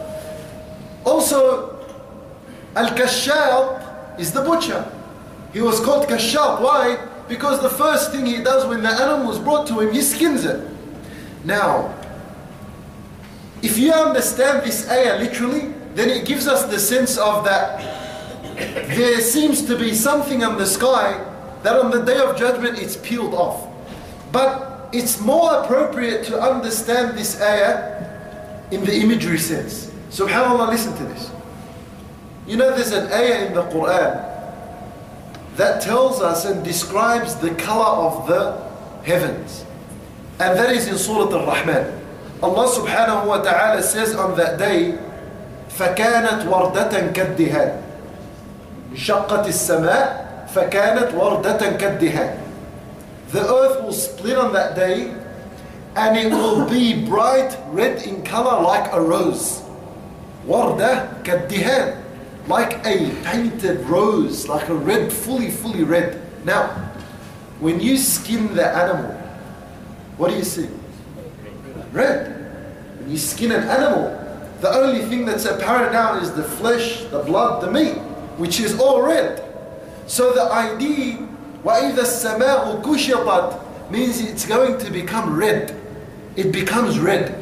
Also, al-kashab is the butcher. He was called kashab. Why? Because the first thing he does when the animal is brought to him, he skins it. Now, if you understand this ayah literally, then it gives us the sense of that there seems to be something on the sky that on the Day of Judgment it's peeled off. But it's more appropriate to understand this ayah in the imagery sense. SubhanAllah, listen to this. You know there's an ayah in the Quran that tells us and describes the color of the heavens. And that is in Surah Al-Rahman. Allah subhanahu wa ta'ala says on that day, فَكَانَتْ وَرْدَةً كَالدِّهَانِ شَقَّتِ السَّمَاء فَكَانَتْ وَرْدَةً كَالدِّهَانِ. The earth will split on that day and it will be bright red in color like a rose. وَرْدَةً كَالدِّهَانِ. Like a painted rose, like a red, fully, fully red. Now, when you skin the animal, what do you see? Red. When you skin an animal, the only thing that's apparent now is the flesh, the blood, the meat, which is all red. So the idea, وَإِذَا السَّمَاءُ كُشِطَتْ, means it's going to become red. It becomes red.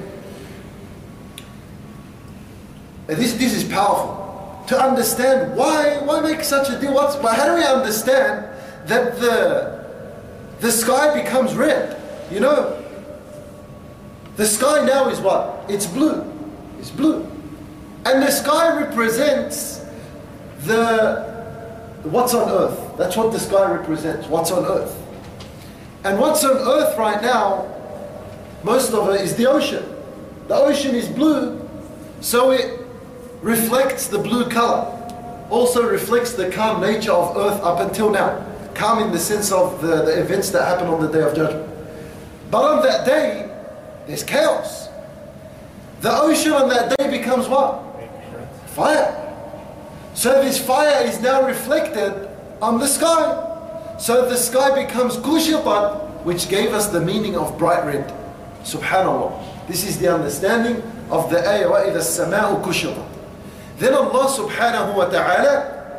And this, this is powerful. To understand why, why make such a deal? What's, how do we understand that the, the sky becomes red? You know, the sky now is what? It's blue. It's blue. And the sky represents the what's on earth. That's what the sky represents, what's on earth. And what's on earth right now, most of it is the ocean. The ocean is blue, so it reflects the blue color. Also reflects the calm nature of earth up until now. Calm in the sense of the, the events that happen on the Day of Judgment. But on that day, there's chaos. The ocean on that day becomes what? Fire. So this fire is now reflected on the sky. So the sky becomes kushitat, which gave us the meaning of bright red. Subhanallah. This is the understanding of the ayah, وَإِذَا السَّمَاءُ كُشِطَتْ. Then Allah subhanahu wa ta'ala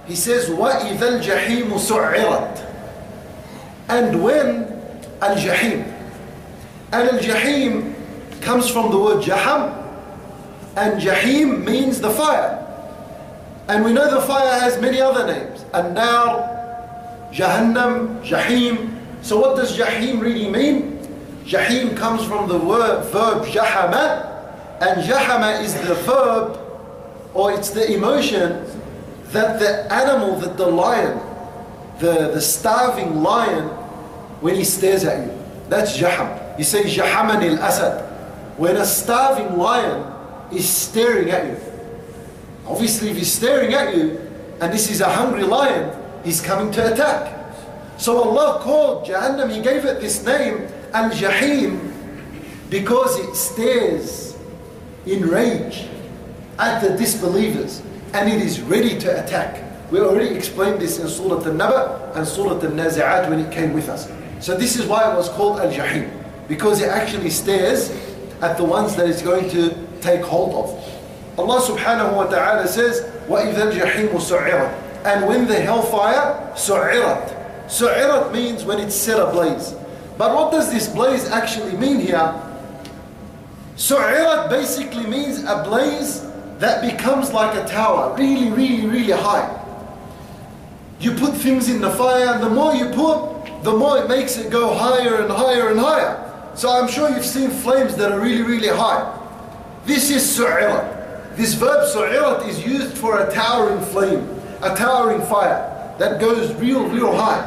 he says, وَإِذَا الْجَحِيمُ سُعِّرَتْ. And when al-jahim. And al-jahim comes from the word jaham. And jahim means the fire. And we know the fire has many other names. An-nar, Jahannam, Jahim. So what does Jahim really mean? Jahim comes from the word, verb Jahama. And Jahama is the verb, or it's the emotion that the animal, that the lion, the, the starving lion, when he stares at you. That's Jaham. You say Jahamani al-Asad. When a starving lion is staring at you. Obviously, if he's staring at you, and this is a hungry lion, he's coming to attack. So Allah called Jahannam, He gave it this name, Al-Jahim, because it stares in rage at the disbelievers, and it is ready to attack. We already explained this in Surah Al-Naba and Surah Al-Nazi'at when it came with us. So this is why it was called Al-Jahim, because it actually stares at the ones that it's going to take hold of. Allah subhanahu wa ta'ala says, وَإِذَا الْجَحِيمُ سُعِّرَتْ. And when the hellfire, سُعِّرَتْ. سُعِّرَتْ means when it's set ablaze. But what does this blaze actually mean here? سُعِّرَتْ basically means a blaze that becomes like a tower, really, really, really high. You put things in the fire, and the more you put, the more it makes it go higher and higher and higher. So I'm sure you've seen flames that are really, really high. This is su'irat. This verb su'irat is used for a towering flame, a towering fire that goes real, real high.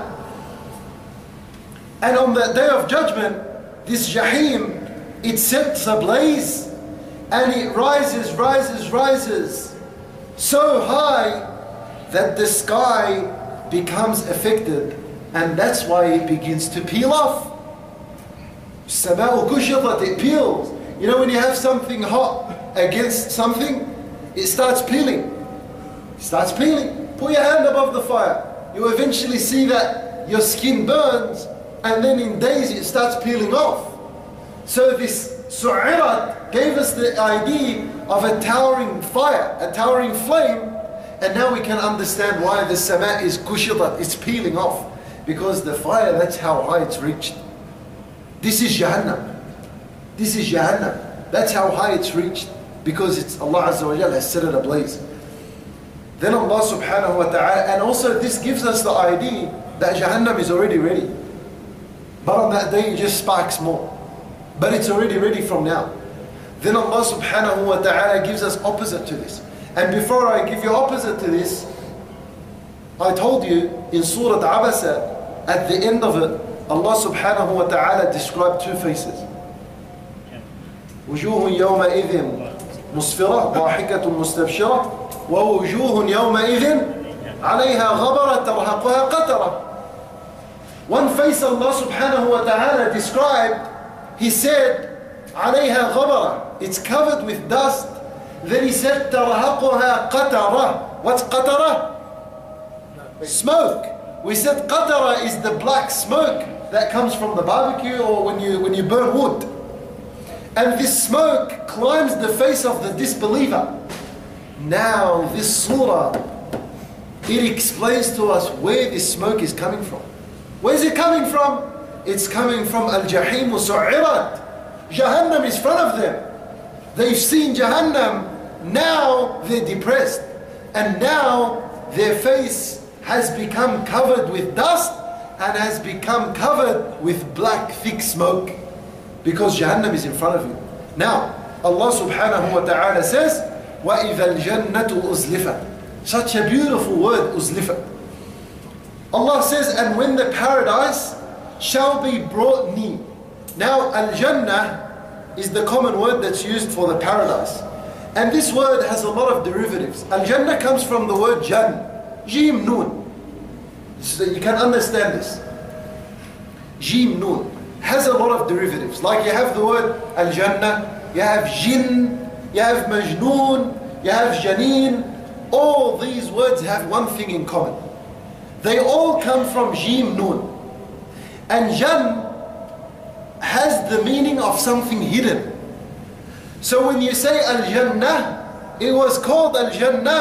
And on the day of judgment, this jahim, it sets ablaze and it rises, rises, rises so high that the sky becomes affected, and that's why it begins to peel off. Sama'u kushitat, it peels. You know when you have something hot against something, it starts peeling. It starts peeling. Put your hand above the fire. You eventually see that your skin burns, and then in days it starts peeling off. So this su'irat gave us the idea of a towering fire, a towering flame, and now we can understand why the sama is kushitat, it's peeling off. Because the fire, that's how high it's reached. This is Jahannam. This is Jahannam. That's how high it's reached. Because it's Allah Azza wa Jalla has set it ablaze. Then Allah subhanahu wa ta'ala, and also this gives us the idea that Jahannam is already ready. But on that day it just sparks more. But it's already ready from now. Then Allah subhanahu wa ta'ala gives us opposite to this. And before I give you opposite to this, I told you in Surah Abasa, at the end of it, Allah subhanahu wa ta'ala described two faces. وجوه يومئذ مسفرة ضاحكة مستبشرة ووجوه يومئذ عليها غبرة ترهقها قترة. One face Allah subhanahu wa ta'ala described, He said, عليها غبرة, it's covered with dust. Then He said, ترهقها قترة. What's قترة? Smoke. We said qatara is the black smoke that comes from the barbecue or when you when you burn wood. And this smoke climbs the face of the disbeliever. Now this surah, it explains to us where this smoke is coming from. Where is it coming from? It's coming from al-jahim su'irat. Jahannam is in front of them. They've seen Jahannam. Now they're depressed. And now their face has become covered with dust and has become covered with black thick smoke, because Jahannam is in front of you. Now Allah subhanahu wa ta'ala says, وَإِذَا الْجَنَّةُ أُزْلِفَتْ. Such a beautiful word, uzlifat. Allah says, and when the paradise shall be brought near. Now al-jannah is the common word that's used for the paradise, and this word has a lot of derivatives. Al-jannah comes from the word jan, Jim Nun. So you can understand this. Jim Nun has a lot of derivatives. Like you have the word Al-Jannah, you have Jinn, you have Majnoon, you have Janeen. All these words have one thing in common. They all come from Jim Nun. And Jan has the meaning of something hidden. So when you say Al-Jannah, it was called Al-Jannah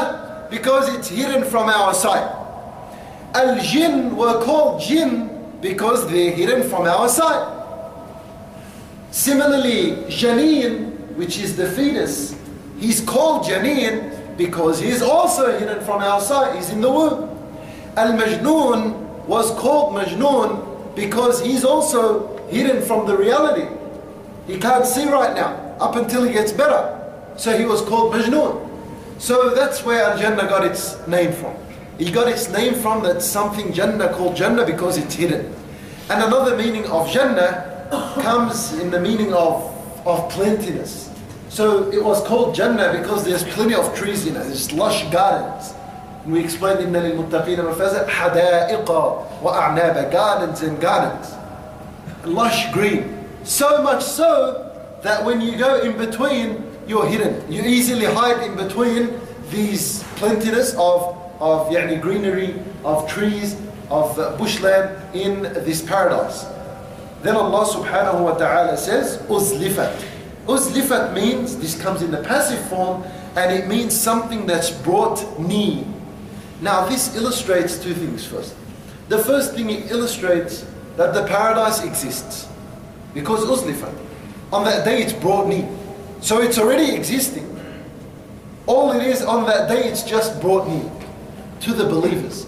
because it's hidden from our sight. Al-jinn were called jinn because they're hidden from our sight. Similarly, Janeen, which is the fetus, he's called Janeen because he's also hidden from our sight. He's in the womb. Al-Majnoon was called Majnoon because he's also hidden from the reality. He can't see right now, up until he gets better. So he was called Majnoon. So that's where Al-Jannah got its name from. He got its name from that something Jannah called Jannah because it's hidden. And another meaning of Jannah comes in the meaning of, of plentiness. So it was called Jannah because there's plenty of trees in it. There's lush gardens. And we explained in لِلْمُتَّقِينَ مَفَازًا حَدَائِقَ وَأَعْنَابَ, gardens and gardens. Lush green. So much so that when you go in between, you're hidden. You easily hide in between these plentiness of, of yani, greenery, of trees, of uh, bushland in this paradise. Then Allah subhanahu wa ta'ala says, Uzlifat. Uzlifat means, this comes in the passive form, and it means something that's brought near. Now this illustrates two things first. The first thing, it illustrates that the paradise exists. Because Uzlifat, on that day it's brought near. So it's already existing. All it is on that day, it's just brought near to the believers.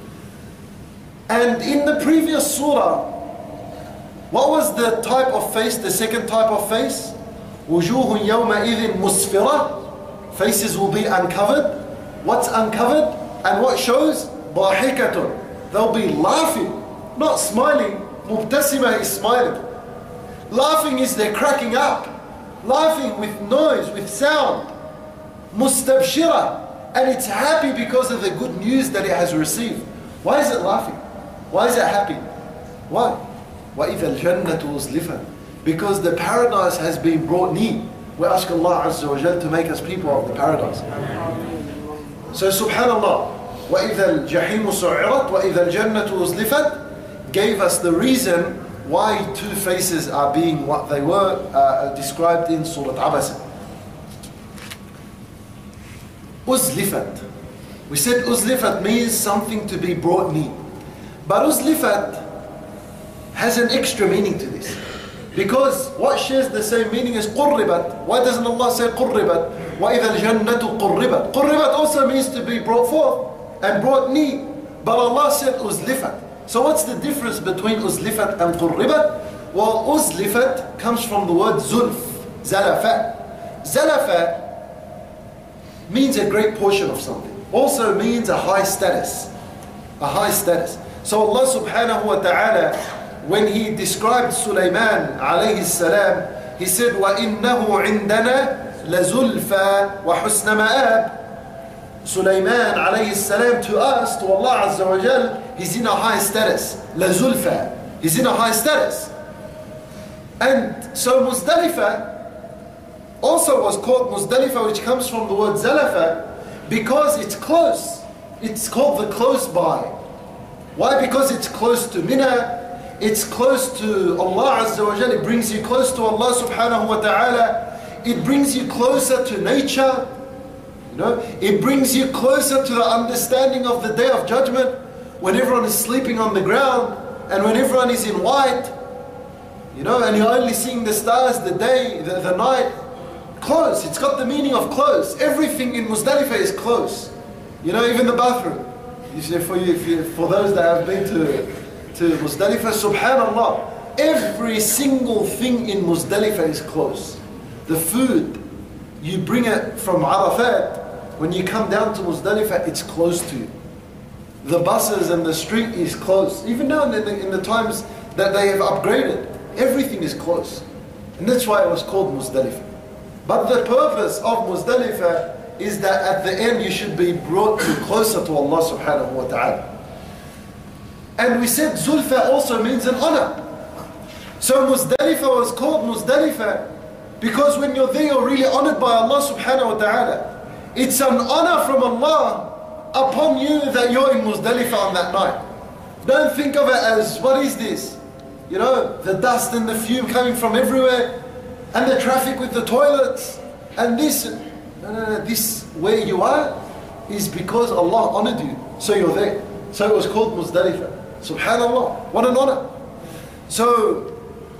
And in the previous surah, what was the type of face, the second type of face? وُجُوهٌ يَوْمَئِذٍ مُسْفِرَةٌ. Faces will be uncovered. What's uncovered? And what shows? ضَاحِكَةٌ. They'll be laughing, not smiling. مُبْتَسِمَةٌ is smiling. Laughing is they're cracking up. Laughing with noise, with sound. مُسْتَبْشِرَةٌ. And it's happy because of the good news that it has received. Why is it laughing? Why is it happy? Why? وَإِذَا الْجَنَّةُ أُزْلِفَتْ. Because the paradise has been brought near. We ask Allah Azza wa Jal to make us people of the paradise. So subhanallah, وَإِذَا الْجَحِيمُ سُعِّرَتْ وَإِذَا الْجَنَّةُ أُزْلِفَتْ gave us the reason why two faces are being what they were uh, described in Surah Abasa. Uzlifat. We said Uzlifat means something to be brought near. But Uzlifat has an extra meaning to this. Because what shares the same meaning is قُرِّبَت. Why doesn't Allah say قُرِّبَت? وَإِذَا الْجَنَّةُ قُرِّبَت. قُرِّبَت also means to be brought forth and brought near. But Allah said Uzlifat. So what's the difference between Uzlifat and قُرِّبَت? Well, Uzlifat comes from the word Zulf, Zalafa. Zalafa means a great portion of something. Also means a high status. A high status. So Allah subhanahu wa ta'ala, when He described Sulaiman alayhi salam, He said, وَإِنَّهُ عِنْدَنَا لَزُلْفَى وَحُسْنَ مَآبٍ. Sulaiman alayhi salam to us, to Allah Azza wa Jal, he's in a high status. لَزُلْفَى. He's in a high status. And so Muzdalifah also was called Muzdalifah, which comes from the word Zalafa, because it's close. It's called the close by. Why? Because it's close to Mina, it's close to Allah Azza wa Jalla, it brings you close to Allah subhanahu wa ta'ala, it brings you closer to nature, you know, it brings you closer to the understanding of the Day of Judgment, when everyone is sleeping on the ground, and when everyone is in white, you know, and you're only seeing the stars, the day, the, the night, close. It's got the meaning of close. Everything in Muzdalifah is close. You know, even the bathroom. You see, for you, if you, for those that have been to to Muzdalifah, subhanallah, every single thing in Muzdalifah is close. The food, you bring it from Arafat, when you come down to Muzdalifah, it's close to you. The buses and the street is close. Even now in the, in the times that they have upgraded, everything is close. And that's why it was called Muzdalifah. But the purpose of Muzdalifah is that at the end you should be brought to closer to Allah subhanahu wa ta'ala. And we said Zulfa also means an honor. So Muzdalifah was called Muzdalifah because when you're there you're really honored by Allah subhanahu wa ta'ala. It's an honor from Allah upon you that you're in Muzdalifah on that night. Don't think of it as, what is this? You know, the dust and the fume coming from everywhere, and the traffic with the toilets, and this. No, no, no, this, where you are, is because Allah honored you. So you're there. So it was called Muzdalifah. Subhanallah. What an honor. So,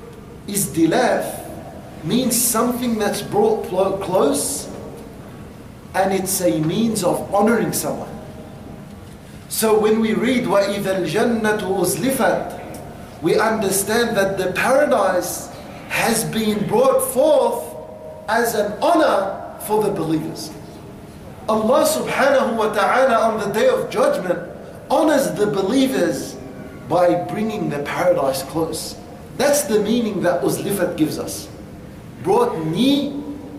izdilaf means something that's brought close, and it's a means of honoring someone. So when we read وَإِذَا الْجَنَّةُ أُزْلِفَتْ, we understand that the paradise has been brought forth as an honor for the believers. Allah subhanahu wa ta'ala on the day of judgment honors the believers by bringing the paradise close. That's the meaning that Uzlifat gives us. Brought near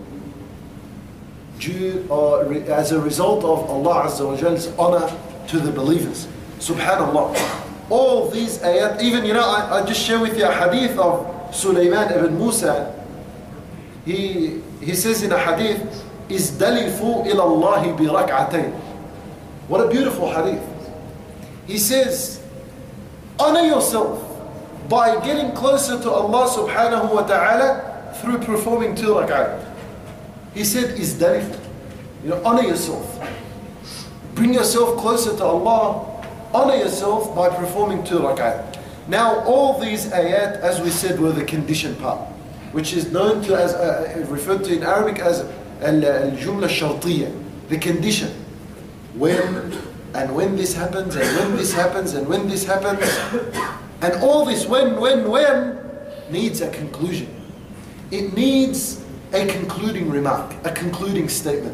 due, uh, as a result of Allah Azza wa Jall's honor to the believers. Subhanallah. All these ayat, even, you know, I, I just share with you a hadith of Sulaiman ibn Musa. He, he says in a hadith, Izdalifu ila Allahi bi rak'atayn. What a beautiful hadith. He says, honor yourself by getting closer to Allah subhanahu wa ta'ala through performing two rak'at. He said, Izdalifu. You know, honor yourself. Bring yourself closer to Allah. Honor yourself by performing two rak'at. Now, all these ayat, as we said, were the condition part, which is known to as uh, referred to in Arabic as al-jumla shartiyya, the condition. When and when this happens, and when this happens, and when this happens, and all this when, when, when needs a conclusion. It needs a concluding remark, a concluding statement.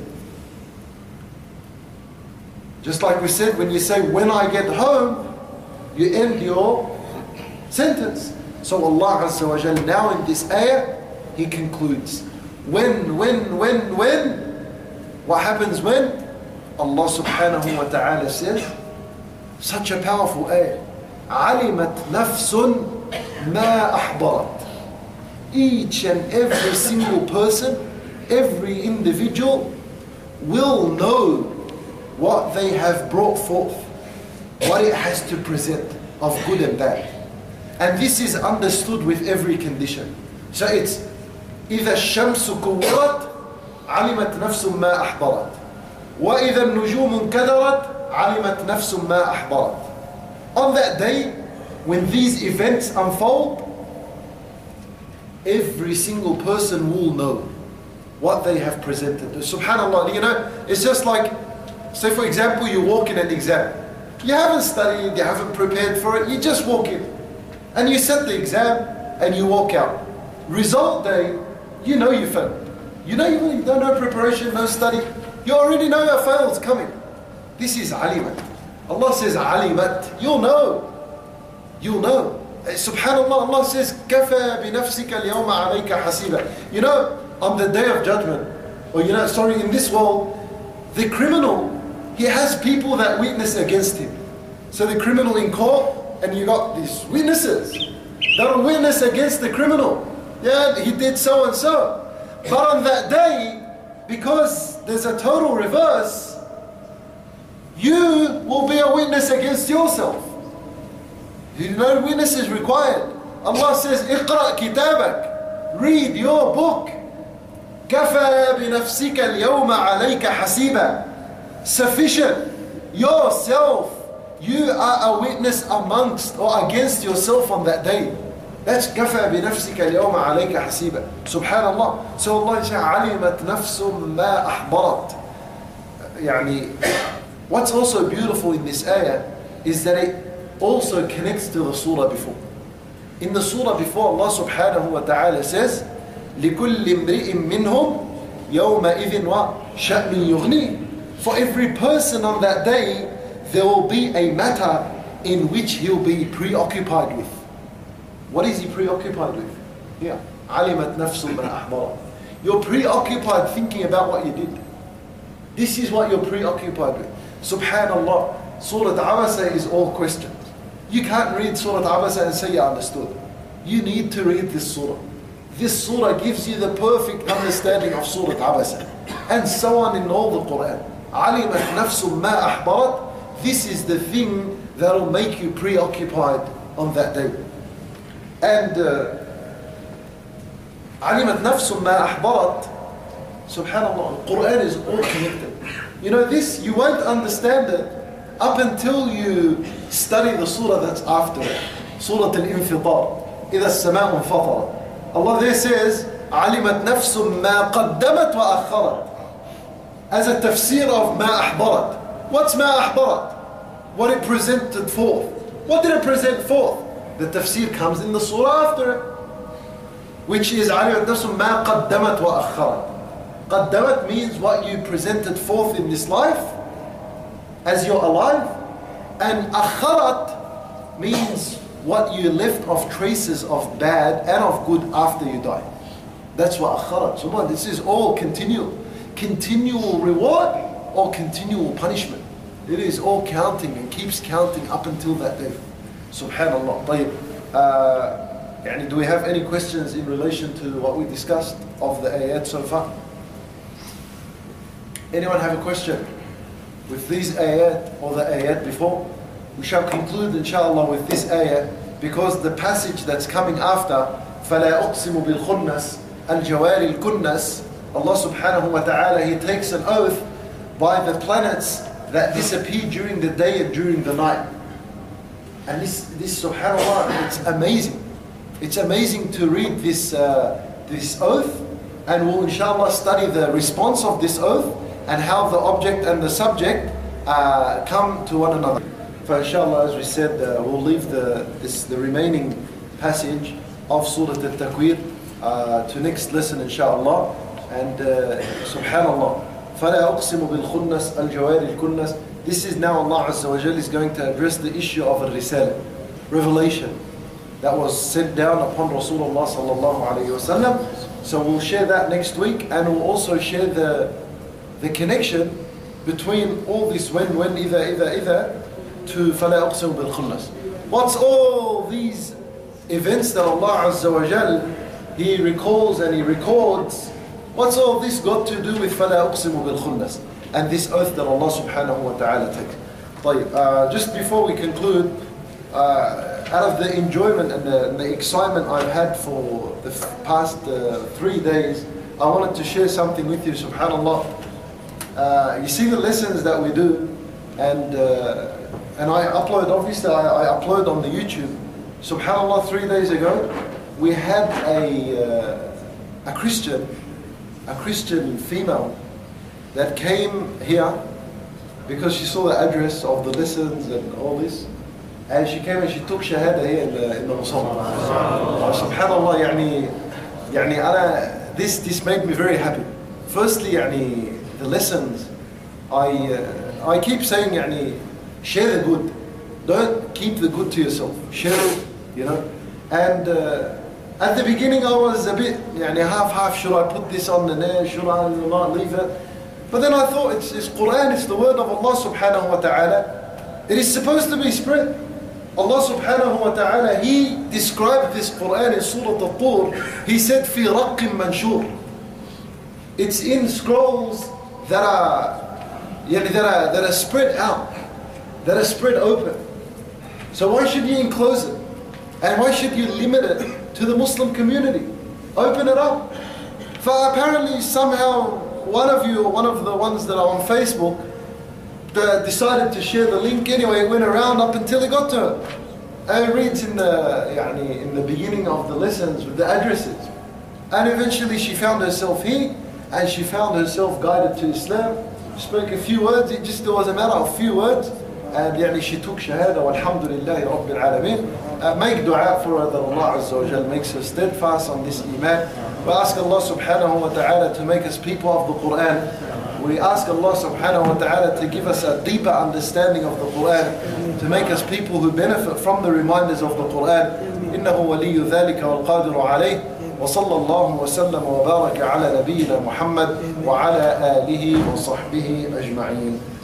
Just like we said, when you say, when I get home, you end your sentence. So Allah Azza wa Jalla now in this ayah, He concludes. When, when, when, when? What happens when? Allah subhanahu wa ta'ala says, such a powerful ayah. عَلِمَتْ نَفْسٌ مَا أَحْضَرَتْ. Each and every single person, every individual will know what they have brought forth, what it has to present of good and bad. And this is understood with every condition. So it's إِذَا الشَّمْسُ كُوِّرَتْ عَلِمَتْ نَفْسٌ مَا أَحْضَرَتْ وَإِذَا النُّجُومُ انْكَدَرَتْ عَلِمَتْ نَفْسٌ مَا أَحْضَرَتْ. On that day, when these events unfold, every single person will know what they have presented. Subhanallah, you know, it's just like, say for example, you walk in an exam. You haven't studied, you haven't prepared for it, you just walk in. And you set the exam, and you walk out. Result day, you know you failed. You know you really don't know preparation, no study. You already know your fail's coming. This is alimat. Allah says alimat. You'll know. You'll know. Subhanallah, Allah says, كَفَى بِنَفْسِكَ الْيَوْمَ عَلَيْكَ حَسِيبًا. You know, on the day of judgment, or you know, sorry, in this world, the criminal, he has people that witness against him. So the criminal in court, and you got these witnesses that will witness against the criminal. Yeah, he did so and so. But on that day, because there's a total reverse, you will be a witness against yourself. No witness is required. Allah says, اقرأ كتابك. Read your book. كفى بنفسك اليوم عليك حسيبا. Sufficient. Yourself. You are a witness amongst or against yourself on that day. That's كفى بنفسك اليوم عليك حسيبا. Subhanallah. So Allah says, علمت نفس ما أحضرت. يعني, what's also beautiful in this ayah is that it also connects to the surah before. In the surah before, Allah subhanahu wa ta'ala says, لِكُلِّ امْرِئٍ مِّنْهُمْ يَوْمَئِذٍ وَشَأْنٍ يُغْنِيهِ. For every person on that day, there will be a matter in which he'll be preoccupied with. What is he preoccupied with? Yeah. عَلِمَتْ نَفْسٌ مَا أَحْضَرَتْ. You're preoccupied thinking about what you did. This is what you're preoccupied with. Subhanallah, Surah Abasa is all questions. You can't read Surah Abasa and say you understood. You need to read this surah. This surah gives you the perfect understanding of Surah Abasa. And so on in all the Quran. عَلِمَتْ نَفْسٌ مَا أَحْضَرَتْ. This is the thing that will make you preoccupied on that day. And عَلِمَتْ نَفْسٌ مَا أَحْضَرَتْ. Subhanallah, the Quran is all connected. You know, this, you won't understand it up until you study the surah that's after it. Surah Al-Infitar. إِذَا السَّمَاءُ انْفَطَرَتْ. Allah there says, عَلِمَتْ نَفْسٌ مَا قَدَّمَتْ وَأَخَّرَتْ. As a tafsir of مَا أَحْضَرَتْ. What's مَا أَحْضَرَتْ? What it presented forth. What did it present forth? The tafsir comes in the surah after it, which is عَلِمَتْ نَفْسٌ مَا قَدَّمَتْ وَأَخَّرَتْ. قَدَّمَتْ means what you presented forth in this life as you're alive, and أَخَّرَتْ means what you left of traces of bad and of good after you die. That's what أَخَّرَتْ. So this is all continual. Continual reward or continual punishment. It is all counting and keeps counting up until that day. Subhanallah. طيب. Uh, يعني, do we have any questions in relation to what we discussed of the ayat so far? Anyone have a question with these ayat or the ayat before? We shall conclude inshallah with this ayat, because the passage that's coming after فَلَا أُقْسِمُ بِالْخُنَّسِ الْجَوَارِ الْكُنَّسِ, Allah subhanahu wa ta'ala, He takes an oath by the planets that disappear during the day and during the night. And this, this subhanallah, it's amazing. It's amazing to read this, uh, this oath, and we'll inshallah study the response of this oath and how the object and the subject uh, come to one another. For inshallah, as we said, uh, we'll leave the, this, the remaining passage of Surah Al-Takwir uh, to next lesson inshallah. And uh, subhanallah, فَلَا أُقْسِمُ بِالْخُنَّسِ الْجَوَارِ الْكُنَّسِ. This is now Allah Azza wa Jal is going to address the issue of al-risala, revelation, that was sent down upon Rasulullah sallallahu alayhi wa sallam. So we'll share that next week, and we'll also share the, the connection between all this when, when, إِذَا, إِذَا, إِذَا to فَلَا أُقْسِمُ بِالْخُنَّسِ. What's all these events that Allah Azza wa Jal, He recalls and He records, what's all this got to do with فَلَا أُقْسِمُ بِالْخُنَّسِ and this oath that Allah subhanahu wa ta'ala takes? طيب, uh, just before we conclude, uh, out of the enjoyment and the, and the excitement I've had for the past uh, three days, I wanted to share something with you, subhanallah. Uh, you see the lessons that we do, and uh, and I upload, obviously I, I upload on the YouTube. Subhanallah, three days ago, we had a, uh, a Christian, a Christian female that came here because she saw the address of the lessons and all this. And she came and she took shahada here in the, in the Musalla. Uh, Subhanallah, يعني, يعني أنا, this, this made me very happy. Firstly, يعني, the lessons, I, uh, I keep saying, يعني, share the good. Don't keep the good to yourself. Share it, you know. And uh, at the beginning I was a bit, يعني, half, half, should I put this on the net, should I not leave it? But then I thought, it's, it's Quran, it's the word of Allah subhanahu wa ta'ala. It is supposed to be spread. Allah subhanahu wa ta'ala, He described this Quran in Surah Al-Tur. He said, فِي رَقٍّ مَنْشُورٍ. It's in scrolls that are, that are, that are spread out, that are spread open. So why should you enclose it? And why should you limit it to the Muslim community? Open it up. For apparently somehow one of you, or one of the ones that are on Facebook, uh, decided to share the link anyway. It went around up until it got to her. And it reads in the, يعني, in the beginning of the lessons with the addresses. And eventually she found herself here, and she found herself guided to Islam. Spoke a few words, it just, it was a matter of few words. And يعني, she took shahada, walhamdulillahi rabbil alameen. Uh, make dua for her that Allah Azza wa Jal makes her steadfast on this iman. We ask Allah subhanahu wa ta'ala to make us people of the Quran. We ask Allah subhanahu wa ta'ala to give us a deeper understanding of the Quran, to make us people who benefit from the reminders of the Quran. إنه ولي ذلك والقادر عليه. وصلى الله وسلم وبارك على نبينا محمد وعلى آله وصحبه أجمعين.